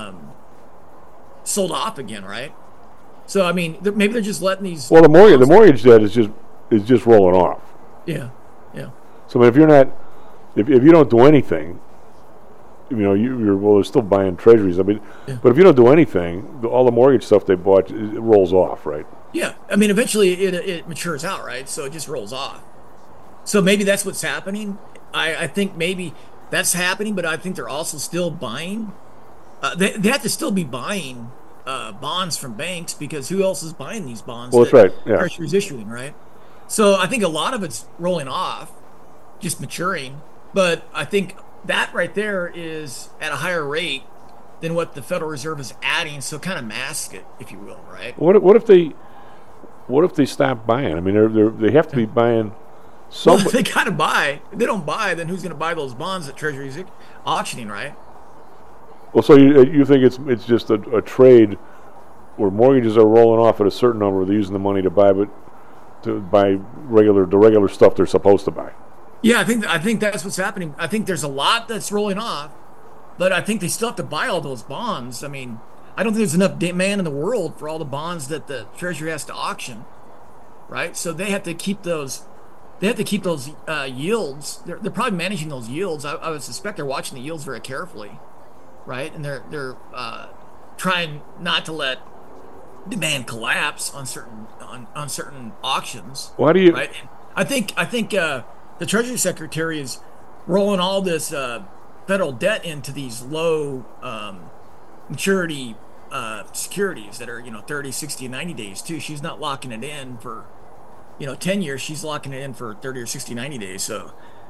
sold off again, right? So I mean, maybe they're just letting these. Well, the mortgage debt is just rolling off. Yeah. So I mean, if you don't do anything, you're still buying treasuries. I mean, but if you don't do anything, all the mortgage stuff they bought it rolls off, right? Yeah, I mean, eventually it matures out, right? So it just rolls off. So maybe that's what's happening. I think maybe that's happening, but I think they're also still buying. They have to still be buying bonds from banks, because who else is buying these bonds? Well, that's right. Yeah. Treasury's issuing, right? So I think a lot of it's rolling off, just maturing. But I think that right there is at a higher rate than what the Federal Reserve is adding, so kind of mask it, if you will, right? What if they stop buying? I mean, they have to be buying. Well, if they gotta buy. If they don't buy, then who's going to buy those bonds that Treasury's auctioning, right? Well, so you think it's just a trade where mortgages are rolling off at a certain number, they're using the money to buy the regular stuff they're supposed to buy. Yeah, I think that's what's happening. I think there's a lot that's rolling off, but I think they still have to buy all those bonds. I mean, I don't think there's enough demand in the world for all the bonds that the Treasury has to auction, right? So they have to keep those. They have to keep those yields. They're probably managing those yields. I would suspect they're watching the yields very carefully, right? And they're trying not to let demand collapse on certain auctions. Why do you? Right? I think the Treasury Secretary is rolling all this federal debt into these low maturity securities that are 30, 60, 90 days too. She's not locking it in for 10 years. She's locking it in for 30 or 60, 90 days. So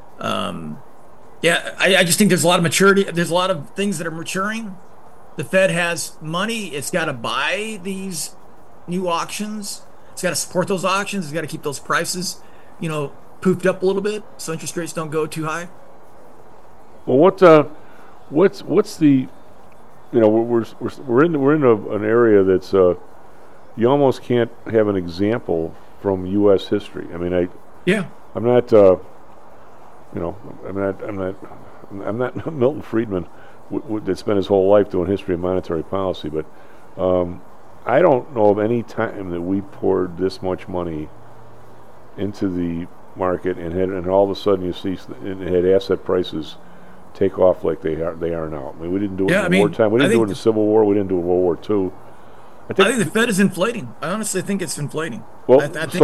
I just think there's a lot of maturity. There's a lot of things that are maturing. The Fed has money. It's got to buy these new auctions. It's got to support those auctions. It's got to keep those prices poofed up a little bit so interest rates don't go too high. Well, what's the we're in an area that's you almost can't have an example from U.S. history. I mean, I'm not Milton Friedman that spent his whole life doing history of monetary policy, but I don't know of any time that we poured this much money into the market and all of a sudden you see it had asset prices take off like they are now. I mean, we didn't do it in wartime. We didn't do it in the Civil War. We didn't do it in World War II. I think the Fed is inflating. I honestly think it's inflating. Well,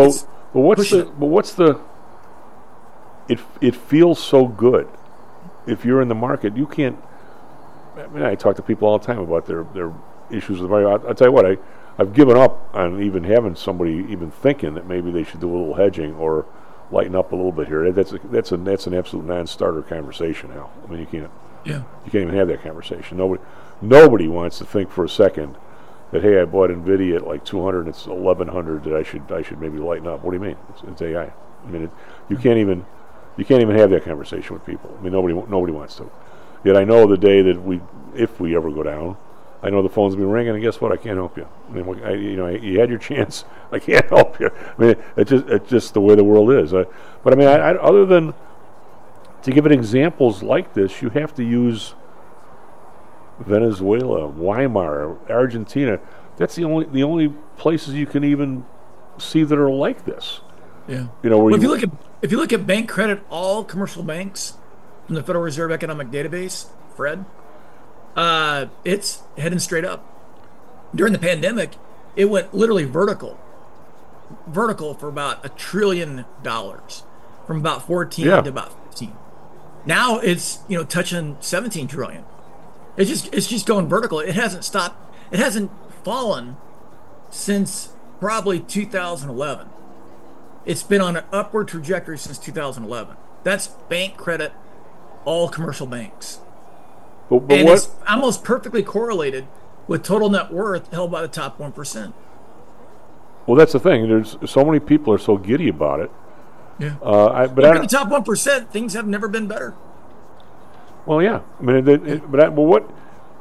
it feels so good. If you're in the market, you can't. I mean, I talk to people all the time about their issues with money. I'll tell you what, I've given up on even having somebody even thinking that maybe they should do a little hedging or lighten up a little bit here. That's an absolute non-starter conversation now. I mean, you can't even have that conversation. Nobody wants to think for a second that, hey, I bought NVIDIA at like 200 and it's 1100 that I should maybe lighten up. What do you mean? It's AI. I mean, you can't even have that conversation with people. I mean, nobody wants to. Yet I know the day that if we ever go down, I know the phone's been ringing, and guess what? I can't help you. I mean, you had your chance. I can't help you. I mean, it's just the way the world is. But I mean, other than to give it examples like this, you have to use Venezuela, Weimar, Argentina. That's the only places you can even see that are like this. Yeah. If you look at bank credit, all commercial banks from the Federal Reserve Economic Database, Fred, it's heading straight up. During the pandemic, it went literally vertical for about $1 trillion, from about 14 to about 15. Now it's touching 17 trillion. It's just going vertical. It hasn't stopped. It hasn't fallen since probably 2011. It's been on an upward trajectory since 2011. That's bank credit, all commercial banks. But it's almost perfectly correlated with total net worth held by the top 1%. Well, that's the thing. There's so many people are so giddy about it. Yeah. But in the top 1%, things have never been better. Well, yeah. I mean,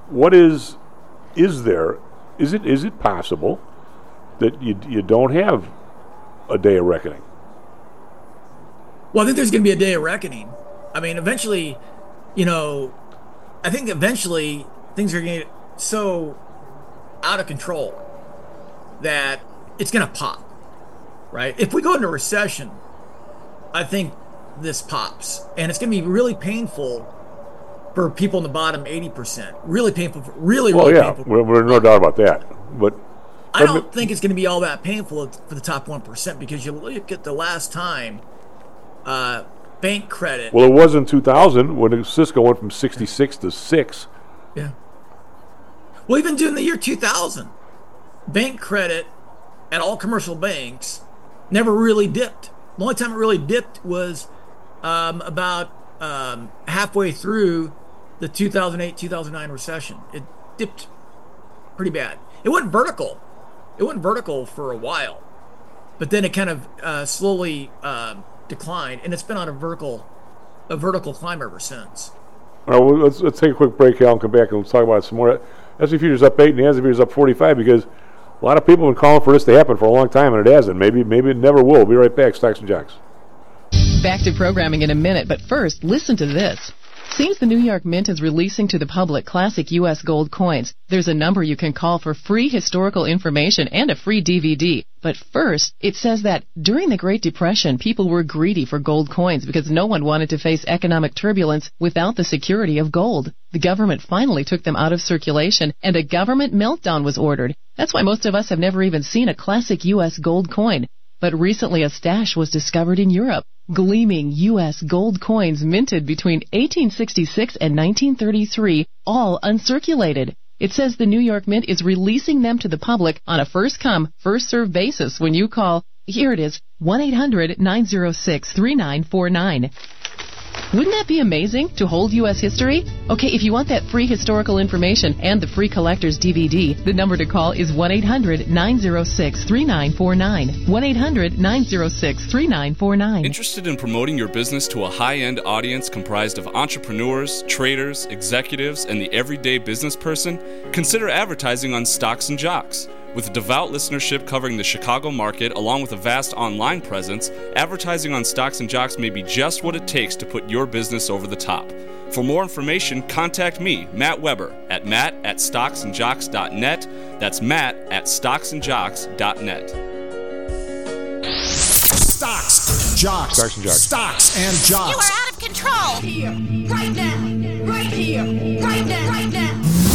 what is there? Is it possible that you don't have a day of reckoning? Well, I think there's going to be a day of reckoning. I mean, eventually, I think eventually things are going to get so out of control that it's going to pop, right? If we go into recession, I think this pops, and it's going to be really painful for people in the bottom 80%. Really painful. Really painful. We're no doubt about that. But I don't think it's going to be all that painful for the top 1%, because you look at the last time bank credit. Well, it was in 2000 when Cisco went from 66 to 6. Yeah. Well, even during the year 2000, bank credit at all commercial banks never really dipped. The only time it really dipped was about halfway through the 2008-2009 recession. It dipped pretty bad. It went vertical. It went vertical for a while, but then it kind of slowly declined, and it's been on a vertical climb ever since. All right, well, let's take a quick break here and come back and let's talk about it some more. S&P futures up 8 and the NASDAQ futures up 45 because a lot of people have been calling for this to happen for a long time, and it hasn't. Maybe it never will. We'll be right back. Stocks and Jocks. Back to programming in a minute, but first, listen to this. Seems the New York Mint is releasing to the public classic U.S. gold coins. There's a number you can call for free historical information and a free DVD. But first, it says that during the Great Depression, people were greedy for gold coins because no one wanted to face economic turbulence without the security of gold. The government finally took them out of circulation, and a government meltdown was ordered. That's why most of us have never even seen a classic U.S. gold coin. But recently a stash was discovered in Europe. Gleaming U.S. gold coins minted between 1866 and 1933, all uncirculated. It says the New York Mint is releasing them to the public on a first-come, first-served basis when you call, here it is, 1-800-906-3949. Wouldn't that be amazing to hold U.S. history? Okay, if you want that free historical information and the free collector's DVD, the number to call is 1-800-906-3949. 1-800-906-3949. Interested in promoting your business to a high-end audience comprised of entrepreneurs, traders, executives, and the everyday business person? Consider advertising on Stocks and Jocks. With a devout listenership covering the Chicago market, along with a vast online presence, advertising on Stocks and Jocks may be just what it takes to put your business over the top. For more information, contact me, Matt Weber, at matt@stocksandjocks.net. That's matt@stocksandjocks.net. Stocks, Jocks. Stocks and Jocks. Stocks and Jocks. You are out of control. Here, right now, right here, right now, right now.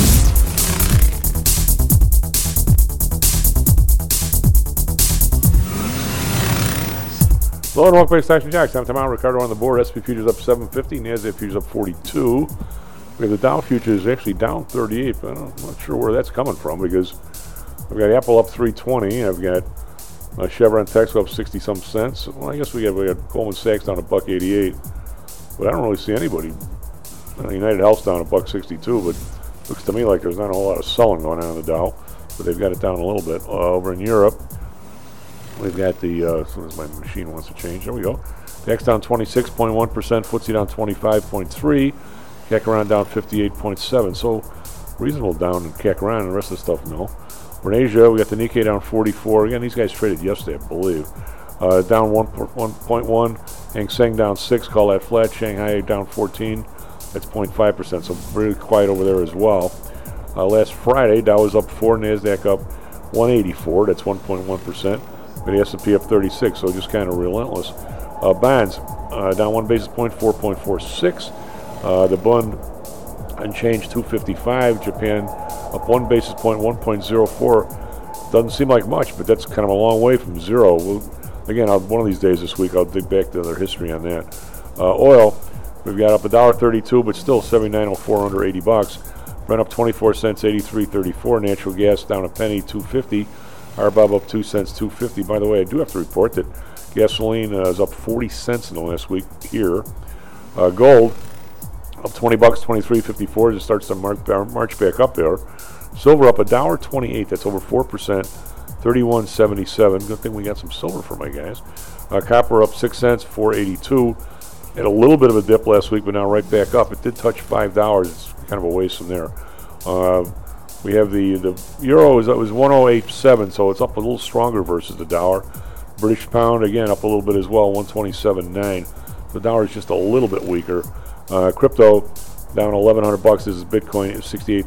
Hello and welcome back to Stocks and Jocks. I'm Tom Ricardo on the board. S&P futures up 750, NASDAQ futures up 42. We have the Dow futures actually down 38, but I'm not sure where that's coming from because I've got Apple up 320. I've got Chevron Texaco up 60-some cents. Well, I guess we got Goldman Sachs down $1.88, but I don't really see anybody. United Health's down $1.62, but looks to me like there's not a whole lot of selling going on in the Dow, but they've got it down a little bit. Over in Europe, we've got the, as soon as my machine wants to change, there we go. DAX down 26.1%, FTSE down 25.3%, CAC down 58.7%. So reasonable down in CAC and the rest of the stuff, no. We're in Asia, we got the Nikkei down 44. Again, these guys traded yesterday, I believe. Down 1.1%, Hang Seng down 6%, call that flat. Shanghai down 14%, that's 0.5%, so really quiet over there as well. Last Friday, Dow was up 4%, NASDAQ up 184, that's 1.1%. The S&P up 36, so just kind of relentless. Bonds down 1 basis point, 4.46. The Bund unchanged, 255. Japan up 1 basis point, 1.04. Doesn't seem like much, but that's kind of a long way from zero. Again, one of these days this week, I'll dig back to their history on that. Oil, we've got up $1.32, but still 79.04, under $80. Brent up 24 cents, 83.34. Natural gas down a penny, 2.50. RBOB up 2 cents, 2.50. By the way, I do have to report that gasoline is up 40 cents in the last week here. Gold up $20, 23.54. Just starts to march back up there. Silver up $1.28. That's over 4%, 31.77. Good thing we got some silver for my guys. Copper up 6 cents, 4.82. Had a little bit of a dip last week, but now right back up. It did touch $5. It's kind of a ways from there. We have the euro was 108.7, so it's up a little stronger versus the dollar. British pound again up a little bit as well, 127.9. The dollar is just a little bit weaker. Crypto down $1,100. This is Bitcoin at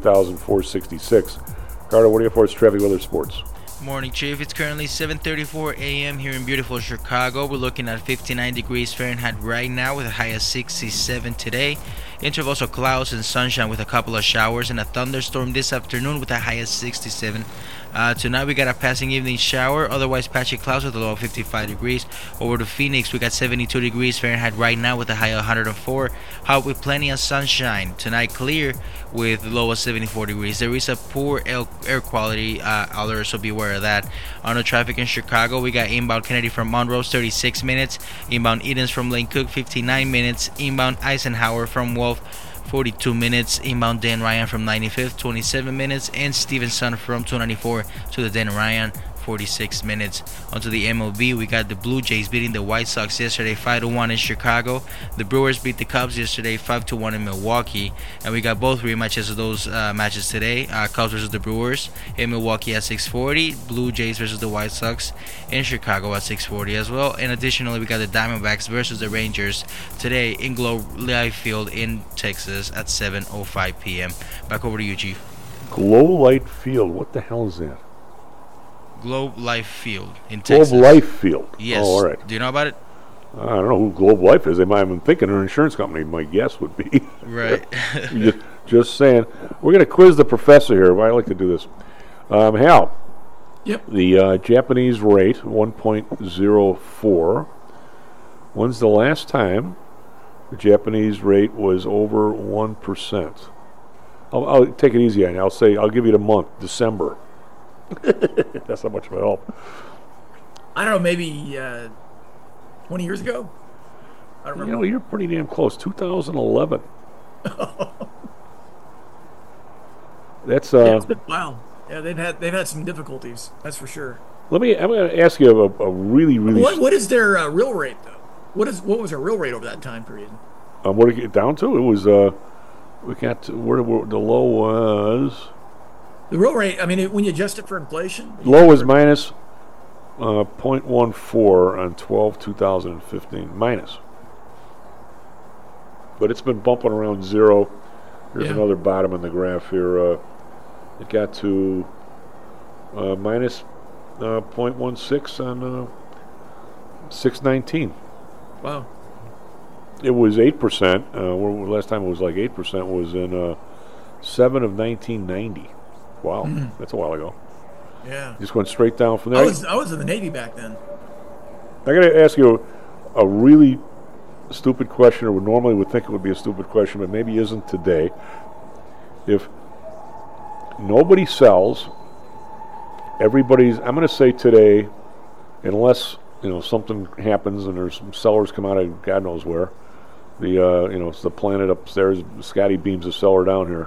68,466. Carter, what do you have for us? Traffic, weather, sports. Morning, Chief. It's currently 7:34 a.m. here in beautiful Chicago. We're looking at 59 degrees Fahrenheit right now with a high of 67 today. Intervals of clouds and sunshine with a couple of showers and a thunderstorm this afternoon with a high of 67. Tonight we got a passing evening shower, otherwise patchy clouds with a low of 55 degrees. Over to Phoenix, we got 72 degrees Fahrenheit right now with a high of 104. Hot with plenty of sunshine. Tonight clear with a low of 74 degrees. There is a poor air quality alert, so beware of that. On the traffic in Chicago, we got inbound Kennedy from Monroe, 36 minutes. Inbound Edens from Lane Cook, 59 minutes. Inbound Eisenhower from Wolf, 42 minutes. Inbound Dan Ryan from 95th, 27 minutes. And Stevenson from 294 to the Dan Ryan, 46 minutes. Onto the MLB, we got the Blue Jays beating the White Sox yesterday 5-1 in Chicago. The Brewers beat the Cubs yesterday 5-1 in Milwaukee. And we got both rematches of those matches today. Cubs versus the Brewers in Milwaukee at 6:40. Blue Jays versus the White Sox in Chicago at 6:40 as well. And additionally, we got the Diamondbacks versus the Rangers today in Globe Life Field in Texas at 7:05 p.m. Back over to you, Chief. Globe Life Field. What the hell is that? Globe Life Field in Texas. Globe Life Field. Yes. Oh, all right. Do you know about it? I don't know who Globe Life is. They might have been thinking an insurance company. My guess would be. Right. just saying. We're going to quiz the professor here. I like to do this. Hal. Yep. The Japanese rate, 1.04. When's the last time the Japanese rate was over 1%? I'll take it easy on you. I'll give you the month, December. That's not much of a help. I don't know, maybe 20 years ago? I don't remember. You're pretty damn close. 2011. That's yeah, it's been a while. Yeah, they've had some difficulties. That's for sure. I'm going to ask you a really. What is their real rate though? What was their real rate over that time period? What did it get down to? It was we got to where the low was. The real rate, I mean, when you adjust it for inflation? Low was minus 0.14 on 12/2015. Minus. But it's been bumping around zero. Here's another bottom in the graph here. It got to minus 0.16 on 6/19. Wow. It was 8%. Last time it was like 8% was in 7 of 1990. Wow, that's a while ago. Yeah. Just went straight down from there. I was in the Navy back then. I got to ask you a really stupid question, or normally would think it would be a stupid question, but maybe isn't today. If nobody sells, I'm going to say today, unless something happens and there's some sellers come out of God knows where. It's the planet upstairs. Scotty beams a seller down here.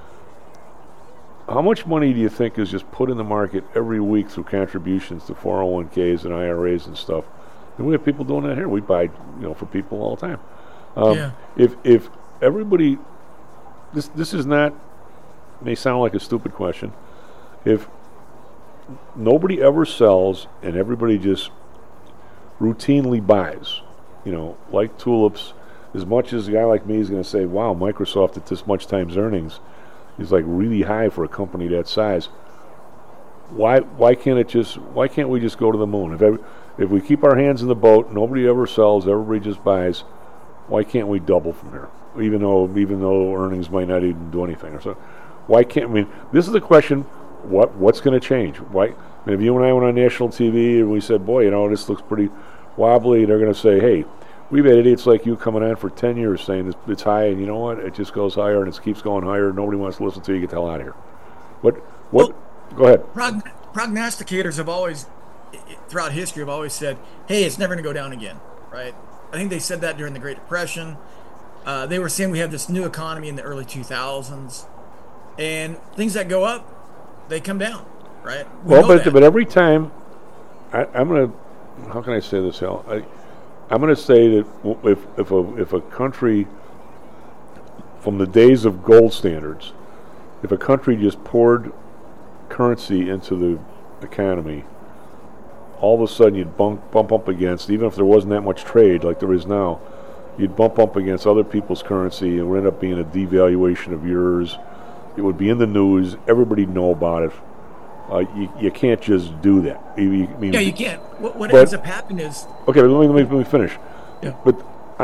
How much money do you think is just put in the market every week through contributions to 401ks and IRAs and stuff? And we have people doing that here. We buy, for people all the time. If everybody, this is not, may sound like a stupid question. If nobody ever sells and everybody just routinely buys, like tulips, as much as a guy like me is going to say, wow, Microsoft at this much times earnings is like really high for a company that size. Why can't we just go to the moon? If we keep our hands in the boat, nobody ever sells, everybody just buys. Why can't we double from there? Even though earnings might not even do anything or so. Why can't? I mean, this is the question. What's going to change? Why? If you and I went on national TV and we said, boy, this looks pretty wobbly, they're going to say, hey, we've had idiots like you coming on for 10 years saying it's high, and you know what? It just goes higher, and it keeps going higher. Nobody wants to listen to you. Get the hell out of here. Go ahead. Prognosticators have always, throughout history, have always said, hey, it's never going to go down again, right? I think they said that during the Great Depression. They were saying we have this new economy in the early 2000s, and things that go up, they come down, right? But every time, I'm going to, how can I say this, Hal? I'm going to say that if a country from the days of gold standards if a country just poured currency into the economy, all of a sudden you'd bump up against, even if there wasn't that much trade like there is now, you'd bump up against other people's currency. It would end up being a devaluation of yours. It would be in the news. Everybody'd know about it. You can't just do that. You can't. What ends up happening is... Okay, let me finish. Yeah. But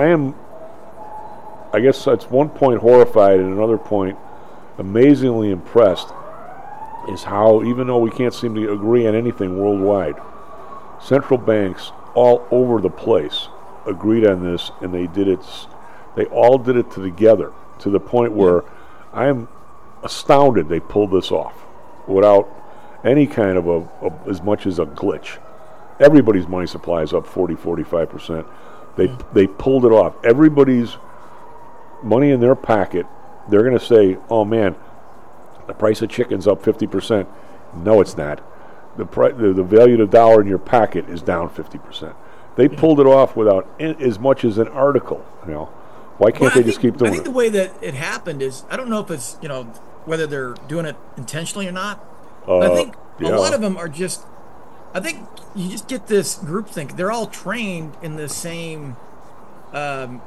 I guess at one point horrified and another point amazingly impressed is how, even though we can't seem to agree on anything worldwide, central banks all over the place agreed on this, and they all did it together to the point where I am astounded they pulled this off without any kind of as much as a glitch. Everybody's money supply is up 40-45%. They pulled it off. Everybody's money in their pocket, they're going to say, oh man, the price of chicken's up 50%. No, it's not. The value of the dollar in your pocket is down 50%. They pulled it off without as much as an article. Why can't they just keep doing it? I think the way that it happened is, I don't know if it's whether they're doing it intentionally or not. But I think a lot of them are just. I think you just get this groupthink. They're all trained in the same kind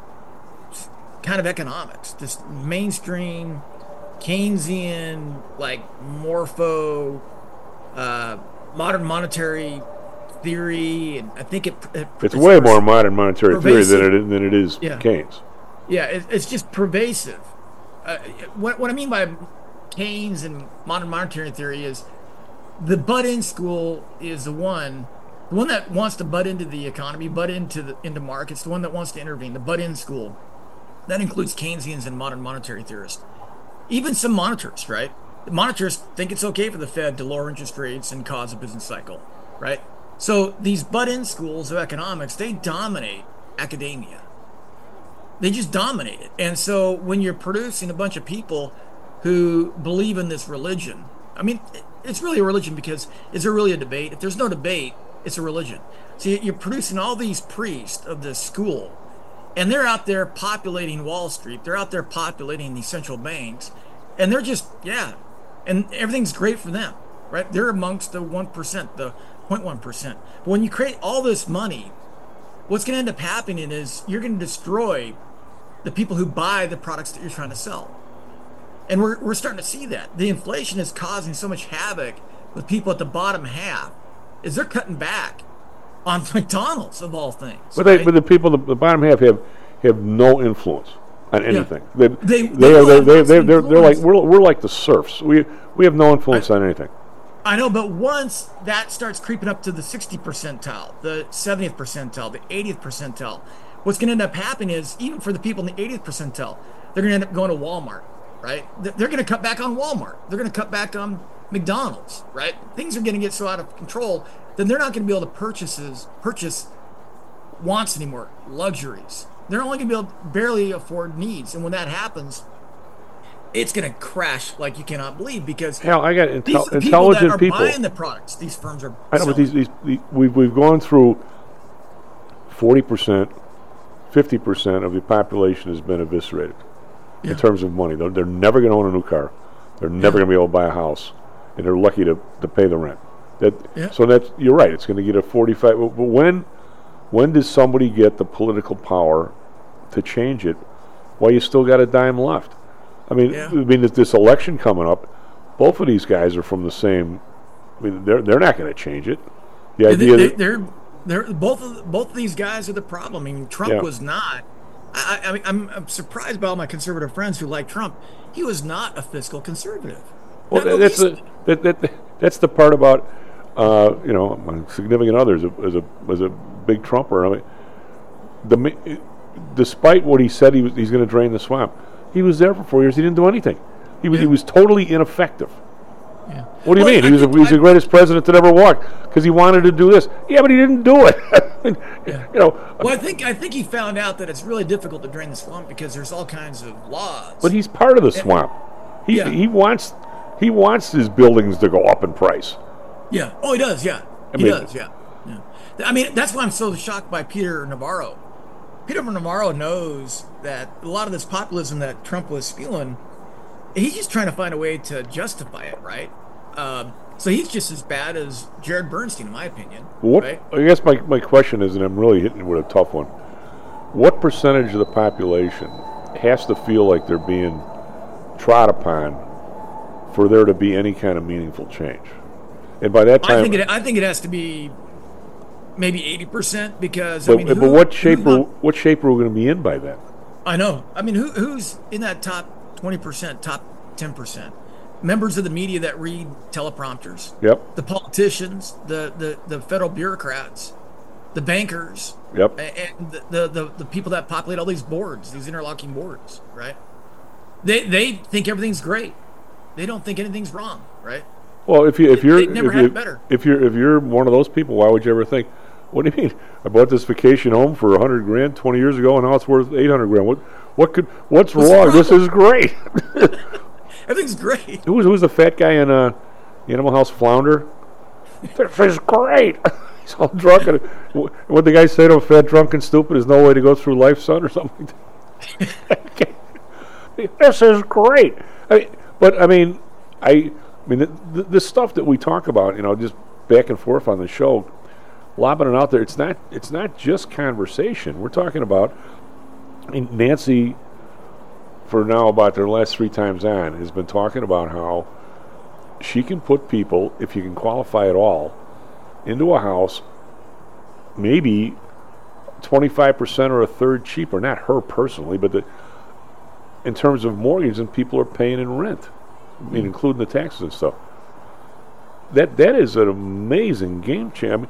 of economics, this mainstream Keynesian, like morpho, modern monetary theory, and I think it's way more modern monetary theory than it is Keynes. Yeah, it's just pervasive. What I mean by Keynes and modern monetary theory is the butt-in school is the one that wants to butt into the economy, butt into markets, the one that wants to intervene. The butt-in school that includes Keynesians and modern monetary theorists, even some monetarists, right? The monetarists think it's okay for the Fed to lower interest rates and cause a business cycle, right? So these butt-in schools of economics, they dominate academia. They just dominate it. And so when you're producing a bunch of people who believe in this religion, I mean, it's really a religion because is there really a debate? If there's no debate, it's a religion. So you're producing all these priests of this school, and they're out there populating Wall Street. They're out there populating these central banks, and they're just, and everything's great for them, right? They're amongst the 1%, the 0.1%. But when you create all this money, what's going to end up happening is you're going to destroy the people who buy the products that you're trying to sell. And we're starting to see that. The inflation is causing so much havoc with people at the bottom half, is they're cutting back on McDonald's, of all things. But the people at the bottom half have no influence on anything. Yeah. They're like we're like the serfs. We have no influence on anything. I know, but once that starts creeping up to the 60th percentile, the 70th percentile, the 80th percentile, what's going to end up happening is, even for the people in the 80th percentile, they're going to end up going to Walmart, right? They're going to cut back on Walmart. They're going to cut back on McDonald's, right? Things are going to get so out of control that they're not going to be able to purchase wants anymore, luxuries. They're only going to be able to barely afford needs. And when that happens, it's going to crash like you cannot believe, because hell, I got intelligent people that are people buying the products. These firms are. I know, but we've gone through 40%, 50% of the population has been eviscerated in terms of money. They're never going to own a new car. They're never going to be able to buy a house, and they're lucky to pay the rent. So that's, you're right. It's going to get a 45. But when does somebody get the political power to change it? While you still got a dime left. I mean, this election coming up, both of these guys are from the same. I mean, they're not going to change it. The idea they're both of these guys are the problem. I mean, Trump was not. I mean, I'm surprised by all my conservative friends who like Trump. He was not a fiscal conservative. Well, that's the part about my significant other was a big Trumper. I mean, despite what he said he's going to drain the swamp, he was there for 4 years. He didn't do anything. He was totally ineffective. Yeah. What do you mean? He was the greatest president that ever walked because he wanted to do this. Yeah, but he didn't do it. Well, I think he found out that it's really difficult to drain the swamp because there's all kinds of laws. But he's part of the swamp. He wants his buildings to go up in price. Yeah. Oh, he does. Yeah. He does. Yeah. I mean, that's why I'm so shocked by Peter Navarro. Peter Navarro knows that a lot of this populism that Trump was spewing he's just trying to find a way to justify it, right? So he's just as bad as Jared Bernstein, in my opinion. What? Right? I guess my question is, and I'm really hitting you with a tough one. What percentage of the population has to feel like they're being trod upon for there to be any kind of meaningful change? And by that time, I think it has to be maybe 80%, because but what shape are we going to be in by then? I know. I mean, who's in that top 20%, top 10%? Members of the media that read teleprompters. Yep. The politicians, the federal bureaucrats, the bankers. Yep. And the people that populate all these boards, these interlocking boards, right? They think everything's great. They don't think anything's wrong, right? Well, if you're one of those people, why would you ever think, what do you mean? I bought this vacation home for $100,000 20 years ago, and now it's worth $800,000. What's wrong? This is great. Everything's great. Who's the fat guy in Animal House Flounder? This is great. He's all drunk. And what the guy said to him, fat, drunk, and stupid is no way to go through life, son, or something like that. This is great. This stuff that we talk about, just back and forth on the show, lobbing it out there, it's not just conversation. We're talking about, Nancy, for now about their last 3 times on, has been talking about how she can put people, if you can qualify at all, into a house maybe 25% or a third cheaper. Not her personally, but in terms of mortgage, and people are paying in rent. Including the taxes and stuff. That is an amazing game changer.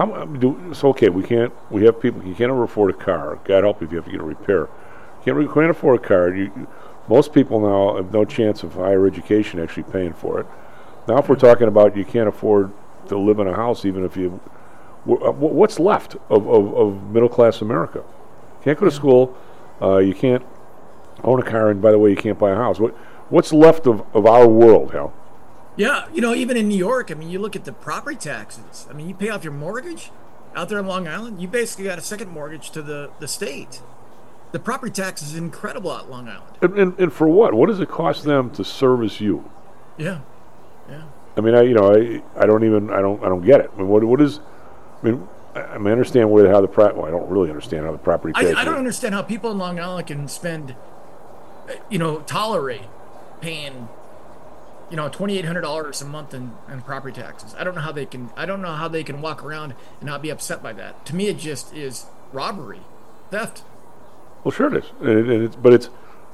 We have people, you can't ever afford a car. God help you if you have to get a repair. You can't afford a car. Most people now have no chance of higher education actually paying for it. Now if we're talking about you can't afford to live in a house, even if you, what's left of middle-class America? You can't go to school, you can't own a car, and by the way, you can't buy a house. What's left of our world, Hal? Yeah, even in New York, you look at the property taxes. You pay off your mortgage out there in Long Island, you basically got a second mortgage to the state. The property tax is incredible out Long Island. And for what? What does it cost them to service you? Yeah. I don't get it. What is? I understand how the I don't really understand how the property tax. I don't understand how people in Long Island can spend, tolerate paying, $2,800 a month in property taxes. I don't know how they can walk around and not be upset by that. To me, it just is robbery, theft. Well, sure it is, but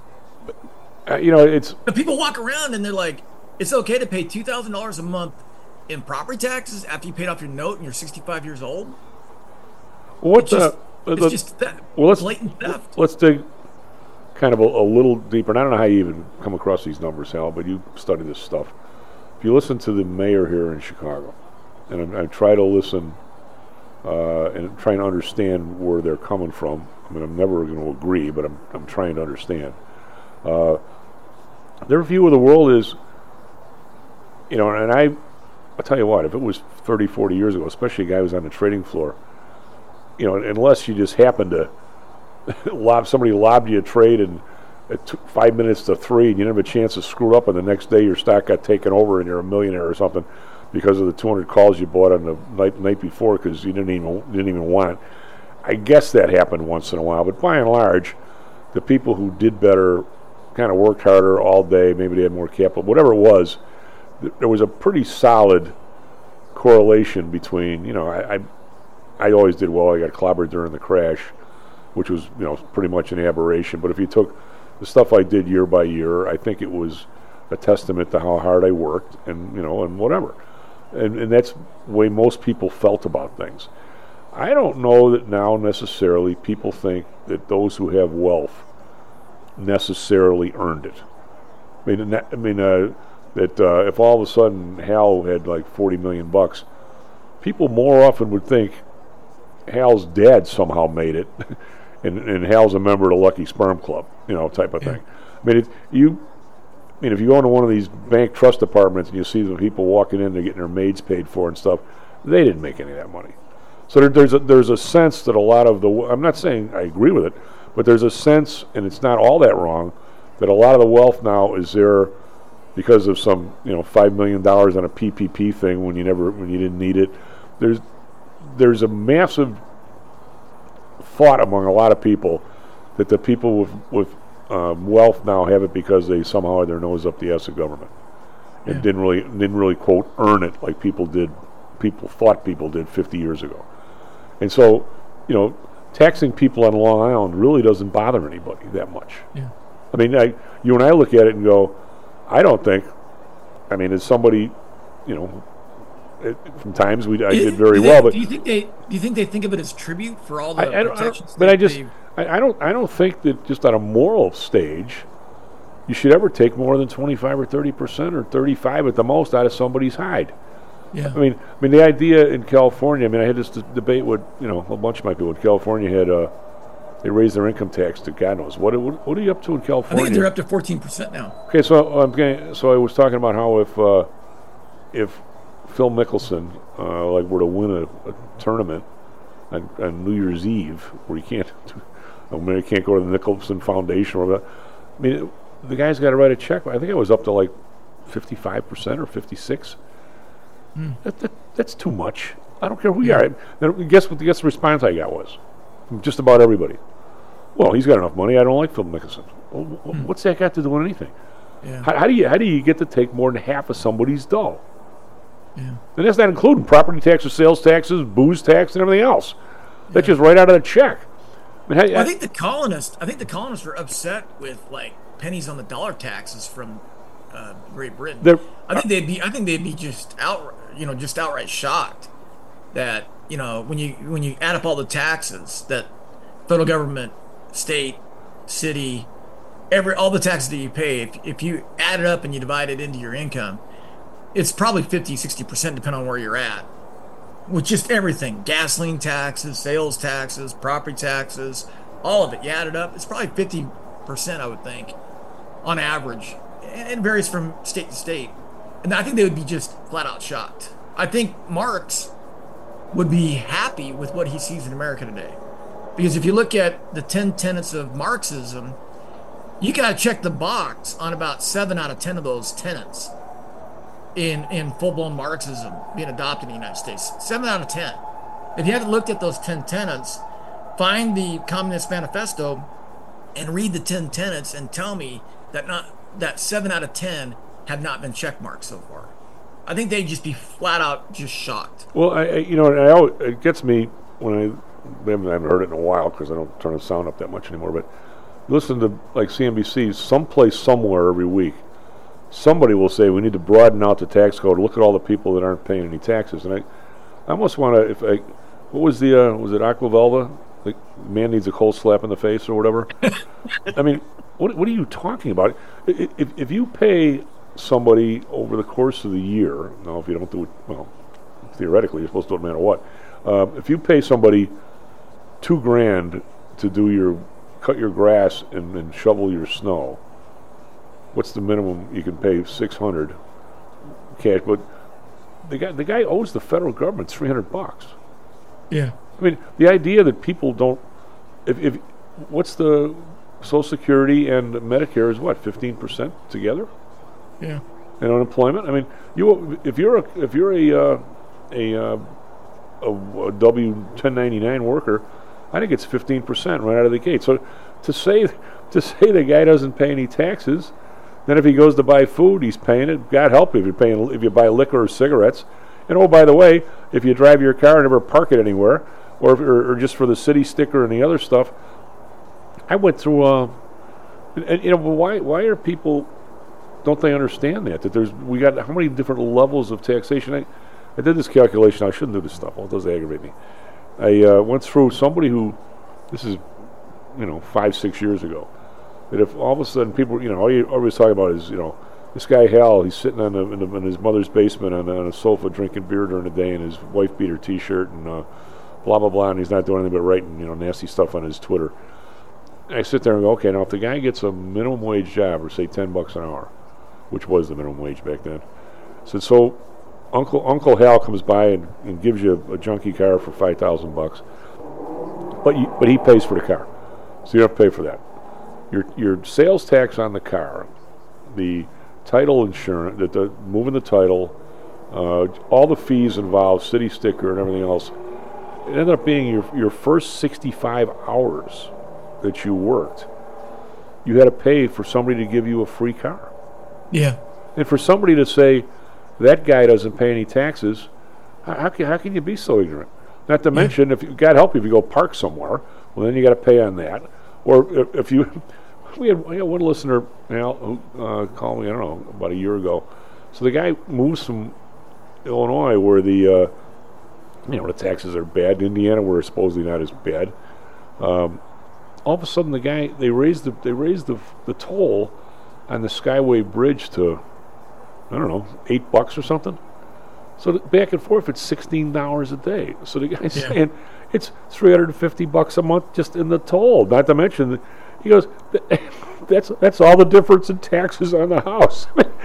people walk around and they're like, it's okay to pay $2,000 a month in property taxes after you paid off your note and you're 65 years old. It's just theft. Blatant theft. Let's dig kind of a little deeper, and I don't know how you even come across these numbers, Hal, but you study this stuff. If you listen to the mayor here in Chicago, and I try to listen and try and understand where they're coming from. I'm never going to agree, but I'm trying to understand. Their view of the world is, and I'll tell you what, if it was 30, 40 years ago, especially a guy who was on the trading floor, unless you just happened to somebody lobbed you a trade and it took 5 minutes to 3 and you didn't have a chance to screw up, and the next day your stock got taken over and you're a millionaire or something because of the 200 calls you bought on the night before because you didn't even want it. I guess that happened once in a while, but by and large, the people who did better kind of worked harder all day, maybe they had more capital, whatever it was, there was a pretty solid correlation between, I always did well. I got clobbered during the crash, which was, pretty much an aberration. But if you took the stuff I did year by year, I think it was a testament to how hard I worked and, and whatever. And that's the way most people felt about things. I don't know that now necessarily people think that those who have wealth necessarily earned it. That if all of a sudden Hal had like $40 million, people more often would think Hal's dad somehow made it, and Hal's a member of the Lucky Sperm Club, type of thing. If you go into one of these bank trust departments and you see the people walking in, they're getting their maids paid for and stuff, they didn't make any of that money. So there's a sense that a lot of I'm not saying I agree with it, but there's a sense, and it's not all that wrong, that a lot of the wealth now is there because of some $5 million on a PPP thing when you didn't need it. There's a massive thought among a lot of people that the people with wealth now have it because they somehow had their nose up the ass of government and didn't really quote earn it like people thought people did 50 years ago. And so, taxing people on Long Island really doesn't bother anybody that much. Yeah. I mean, you and I look at it and go, I don't think. I mean, as somebody, from times I did very well, but do you think they think of it as tribute for all the protections? I don't think that just on a moral stage, you should ever take more than 25 or 30% or 35 at the most out of somebody's hide. Yeah. I mean, the idea in California. I mean, I had this debate with a bunch of my people. California had they raised their income tax to God knows what are you up to in California? I think they're up to 14% now. Okay, so I was talking about how if Phil Mickelson were to win a tournament on New Year's Eve, where you can't go to the Nicholson Foundation or that. I mean, the guy's got to write a check. I think it was up to like 55% or 56%. That's too much. I don't care who you are. Then guess the response I got was from just about everybody. Well, he's got enough money. I don't like Phil Mickelson. Well, what's that got to do with anything? Yeah. How do you get to take more than half of somebody's dough? Yeah. And that's not including property taxes, sales taxes, booze tax, and everything else. That's just right out of the check. I think the colonists were upset with like pennies on the dollar taxes from Great Britain. I think they'd be just outright shocked that when you add up all the taxes that federal government, state, city, all the taxes that you pay, if you add it up and you divide it into your income, it's probably 50-60% depending on where you're at. With just everything, gasoline taxes, sales taxes, property taxes, all of it, you add it up, it's probably 50%, I would think, on average. And it varies from state to state. And I think they would be just flat out shocked. I think Marx would be happy with what he sees in America today. Because if you look at the 10 tenets of Marxism, you got to check the box on about 7 out of 10 of those tenets in full-blown Marxism being adopted in the United States. 7 out of 10. If you hadn't looked at those 10 tenets, find the Communist Manifesto and read the 10 tenets and tell me that 7 out of 10 have not been checkmarked so far. I think they'd just be flat out just shocked. Well, it gets me when I haven't heard it in a while because I don't turn the sound up that much anymore, but listen to like CNBC, someplace somewhere every week, somebody will say we need to broaden out the tax code. Look at all the people that aren't paying any taxes. And I almost want to, what was was it Aquavelva? Like, man needs a cold slap in the face or whatever. I mean, what are you talking about? If you pay somebody over the course of the year, now if you don't do it, well, theoretically you're supposed to do it no matter what. If you pay somebody $2,000 to cut your grass and shovel your snow, what's the minimum you can pay? $600 cash, but the guy owes the federal government $300. Yeah. I mean, the idea that people don't, if what's the Social Security and Medicare is what, 15% together? Yeah. And unemployment. I mean, if you're a W-1099 worker, I think it's 15% right out of the gate. So to say the guy doesn't pay any taxes, then if he goes to buy food, he's paying it. God help you if you buy liquor or cigarettes. And oh, by the way, if you drive your car and never park it anywhere, or just for the city sticker and the other stuff, I went through. Why are people? Don't they understand that we got how many different levels of taxation? I did this calculation. I shouldn't do this stuff. Well, it does aggravate me. I went through somebody who, this is, 5-6 years ago, that if all of a sudden people, all you always talk about is, this guy Hal, he's sitting in his mother's basement on a sofa drinking beer during the day, and his wife beat her T-shirt and blah blah blah, and he's not doing anything but writing nasty stuff on his Twitter. And I sit there and go, okay, now if the guy gets a minimum wage job, or say $10 an hour, which was the minimum wage back then, so Uncle Hal comes by and gives you a junky car for $5,000, but he pays for the car, so you don't have to pay for that. Your sales tax on the car, the title insurance, the moving the title, all the fees involved, city sticker and everything else. It ended up being your first 65 hours that you worked. You had to pay for somebody to give you a free car. Yeah. And for somebody to say, that guy doesn't pay any taxes, how can you be so ignorant? Not to mention, if you, God help you, if you go park somewhere, well, then you got to pay on that. Or if you, we had one listener, who called me, I don't know, about a year ago. So the guy moves from Illinois, where the taxes are bad. Indiana, where it's supposedly not as bad. All of a sudden, the guy they raised the toll on the Skyway Bridge to, I don't know, $8 or something. So back and forth, it's $16 a day. So the guy's saying it's $350 a month just in the toll. Not to mention, he goes, that's all the difference in taxes on the house.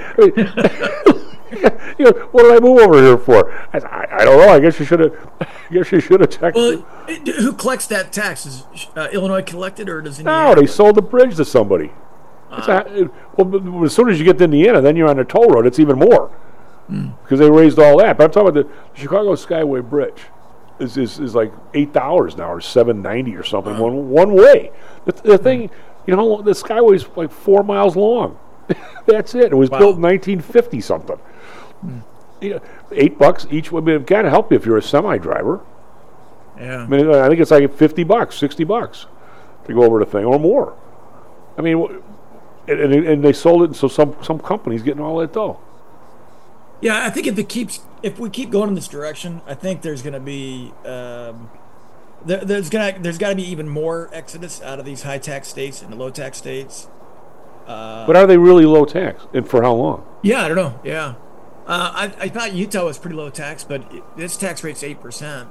He goes, what did I move over here for? I don't know. I guess you should have checked. Well, who collects that tax? Is Illinois collected, or does No, Indiana? they sold the bridge to somebody. Well, as soon as you get to Indiana, then you're on the toll road. It's even more. Because they raised all that. But I'm talking about the Chicago Skyway Bridge is like $8 now, or $7.90 or something one way. The thing, the Skyway's like 4 miles long. That's it. It was built in 1950 something. $8 each way. I mean, it kind of help you if you're a semi driver. Yeah. I mean, I think it's like $50, $60 to go over the thing or more. I mean, and they sold it, so some companies getting all that dough. Yeah, I think if we keep going in this direction, I think there's going to be there's got to be even more exodus out of these high tax states and the low tax states. But are they really low tax, and for how long? Yeah, I don't know. Yeah, I thought Utah was pretty low tax, but its tax rate's 8%.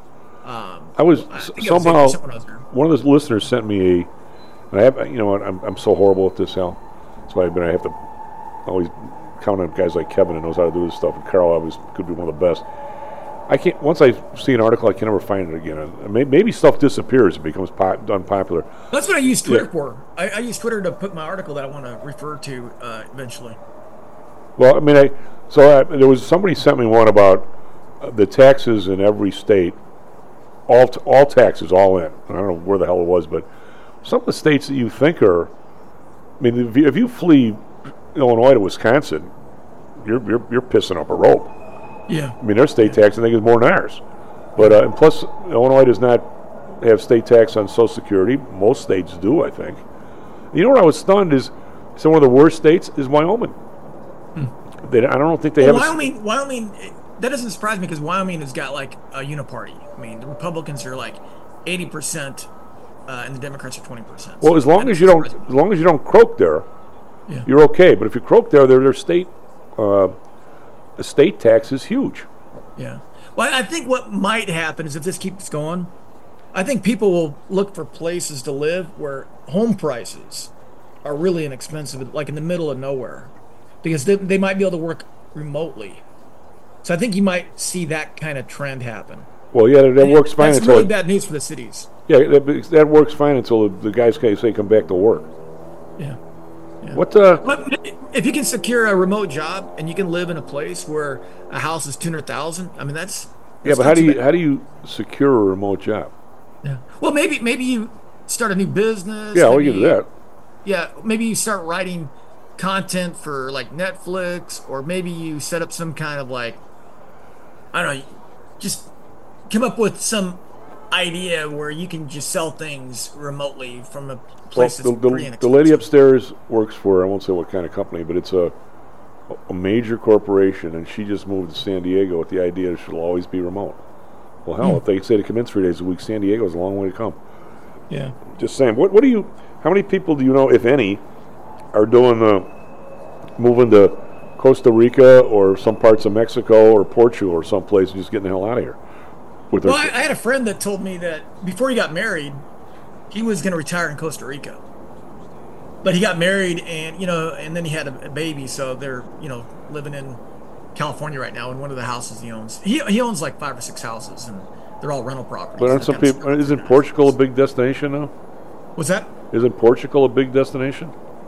I was somehow one of the listeners sent me and I have, I'm so horrible at this, Al. That's why I have to always count on guys like Kevin who knows how to do this stuff, and Carol always could be one of the best. I can't. Once I see an article, I can never find it again. And maybe stuff disappears and becomes unpopular. That's what I use Twitter for. I use Twitter to put my article that I want to refer to eventually. Well, I mean, there was somebody sent me one about the taxes in every state, all taxes, all in. I don't know where the hell it was, but some of the states that you think are, I mean, if you flee Illinois to Wisconsin, you're pissing up a rope. Yeah. I mean, their state tax, I think, is more than ours. But and plus, Illinois does not have state tax on Social Security. Most states do, I think. You know what I was stunned is, one of the worst states is Wyoming. I don't think they have. Wyoming. That doesn't surprise me because Wyoming has got like a uniparty. I mean, the Republicans are like 80%, and the Democrats are 20%. Well, as long as you don't croak there, you're okay. But if you croak there, their state. The state tax is huge. Yeah. Well, I think what might happen is if this keeps going, I think people will look for places to live where home prices are really inexpensive, like in the middle of nowhere, because they might be able to work remotely. So I think you might see that kind of trend happen. Well, yeah, that works fine. That's really bad news for the cities. Yeah, that works fine until the guys say come back to work. Yeah. Yeah. What? But if you can secure a remote job and you can live in a place where a house is $200,000, I mean that's but how do you secure a remote job? Yeah. Well, maybe you start a new business. Yeah, we can do that. Yeah, maybe you start writing content for like Netflix, or maybe you set up some kind of like, I don't know, just come up with some idea where you can just sell things remotely from a place that's pretty inexpensive. The lady upstairs works for, I won't say what kind of company, but it's a major corporation, and she just moved to San Diego with the idea that she'll always be remote. Well, hell, if they say to come in 3 days a week, San Diego's a long way to come. Yeah. Just saying. How many people do you know, if any, are doing moving to Costa Rica or some parts of Mexico or Portugal or someplace and just getting the hell out of here? Well, I had a friend that told me that before he got married, he was going to retire in Costa Rica. But he got married and then he had a baby, so they're, living in California right now in one of the houses he owns. He owns like 5 or 6 houses, and they're all rental properties. But aren't some people, isn't Portugal a big destination now? What's that? Isn't Portugal a big destination?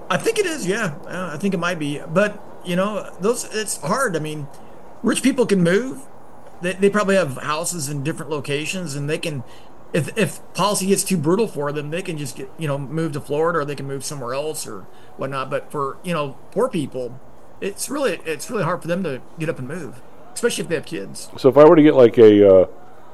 I think it is, yeah. I think it might be. But, it's hard. I mean, rich people can move. They probably have houses in different locations, and they can, if policy gets too brutal for them, they can just move to Florida, or they can move somewhere else or whatnot. But for, poor people, it's really hard for them to get up and move, especially if they have kids. So if I were to get like if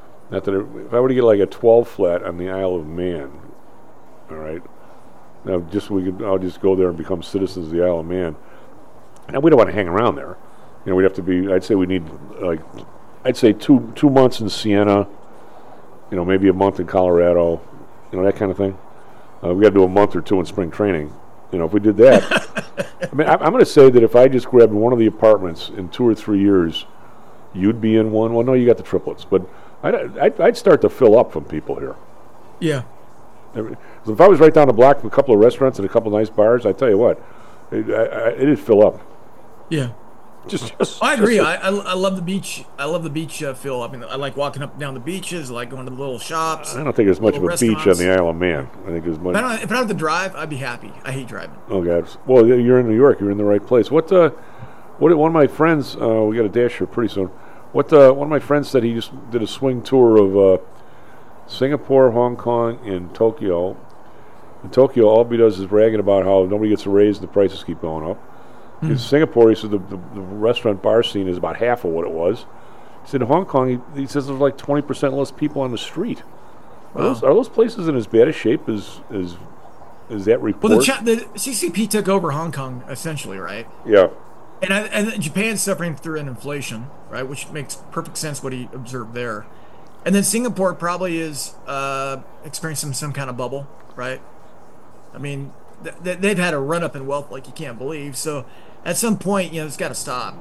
I were to get like a 12 flat on the Isle of Man, all right, now I'll just go there and become citizens of the Isle of Man. Now we don't want to hang around there. We'd have to be. I'd say we need I'd say two months in Siena. Maybe a month in Colorado. That kind of thing. We got to do a month or two in spring training. If we did that, I mean, I'm going to say that if I just grabbed one of the apartments in 2 or 3 years, you'd be in one. Well, no, you got the triplets, but I'd start to fill up from people here. Yeah. If I was right down the block from a couple of restaurants and a couple of nice bars, I tell you what, it'd fill up. Yeah. I agree. I love the beach. I love the beach feel. I mean, I like walking up and down the beaches. I like going to the little shops. I don't think there's much of a beach on the Isle of Man. I think there's much. If I don't have to drive, I'd be happy. I hate driving. Oh God. Well, you're in New York. You're in the right place. What one of my friends? We got a dash here pretty soon. One of my friends said he just did a swing tour of Singapore, Hong Kong, and Tokyo. In Tokyo, all he does is bragging about how nobody gets a raise and the prices keep going up. In Singapore, he said the restaurant bar scene is about half of what it was. He said in Hong Kong, he says there's like 20% less people on the street. Are those places in as bad a shape as that report? Well, the CCP took over Hong Kong essentially, right? Yeah. And Japan's suffering through an inflation, right, which makes perfect sense what he observed there. And then Singapore probably is experiencing some kind of bubble, right? I mean, they've had a run up in wealth like you can't believe. So at some point, it's got to stop.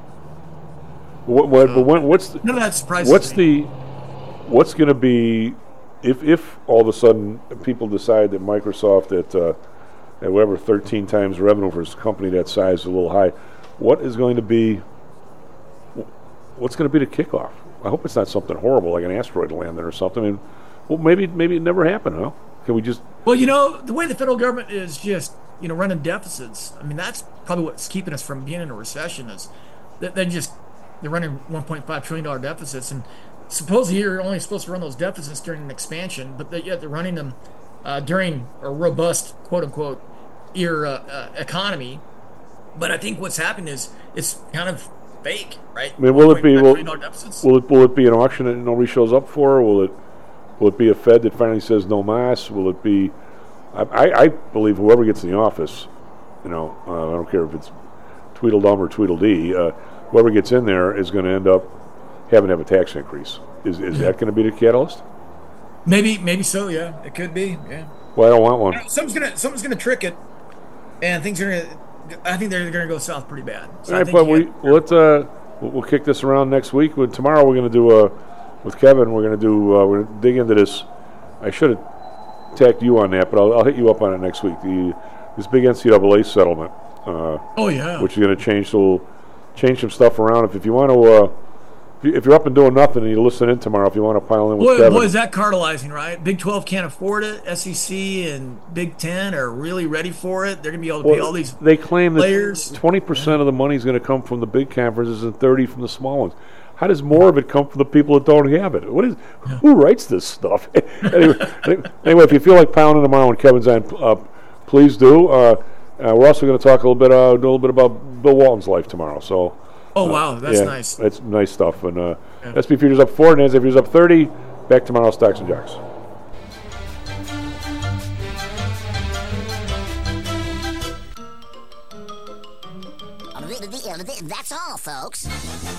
What's none of that surprises me. What's going to be if all of a sudden people decide that Microsoft at whatever 13 times revenue for a company that size is a little high? What's going to be the kickoff? I hope it's not something horrible like an asteroid landing or something. I mean, well, maybe it never happened, huh? Can we just? Well, the way the federal government is just running deficits. I mean, that's probably what's keeping us from being in a recession. Is that they're running $1.5 trillion deficits, and supposedly you're only supposed to run those deficits during an expansion, but yet they're running them during a robust quote unquote economy. But I think what's happening is it's kind of fake, right? I mean, will it be an auction that nobody shows up for? Or will it be a Fed that finally says no mas? Will it be? I believe whoever gets in the office, I don't care if it's Tweedledum or Tweedledee, whoever gets in there is going to end up having to have a tax increase. Is that going to be the catalyst? Maybe so. Yeah, it could be. Yeah. Well, I don't want one. Someone's gonna trick it, and things are gonna. I think they're gonna go south pretty bad. So all right, but we'll kick this around next week. Tomorrow we're gonna do with Kevin. We're gonna dig into this. I should have tagged you on that, but I'll hit you up on it next week. This big NCAA settlement. Which is going to change some stuff around. If you want to, if you're up and doing nothing and you listen in tomorrow, if you want to pile in with Kevin. Boy, is that cartelizing, right? Big 12 can't afford it. SEC and Big 10 are really ready for it. They're going to be able to pay all these. They claim players. that 20% of the money is going to come from the big conferences and 30% from the small ones. How does more of it come from the people that don't have it? Who writes this stuff? anyway, if you feel like pounding tomorrow when Kevin's on, please do. We're also going to talk a little bit about Bill Walton's life tomorrow. So. Wow, that's nice. That's nice stuff. And SP Futures up 4, NASDAQ Futures up 30. Back tomorrow, Stocks and Jocks. That's all, folks.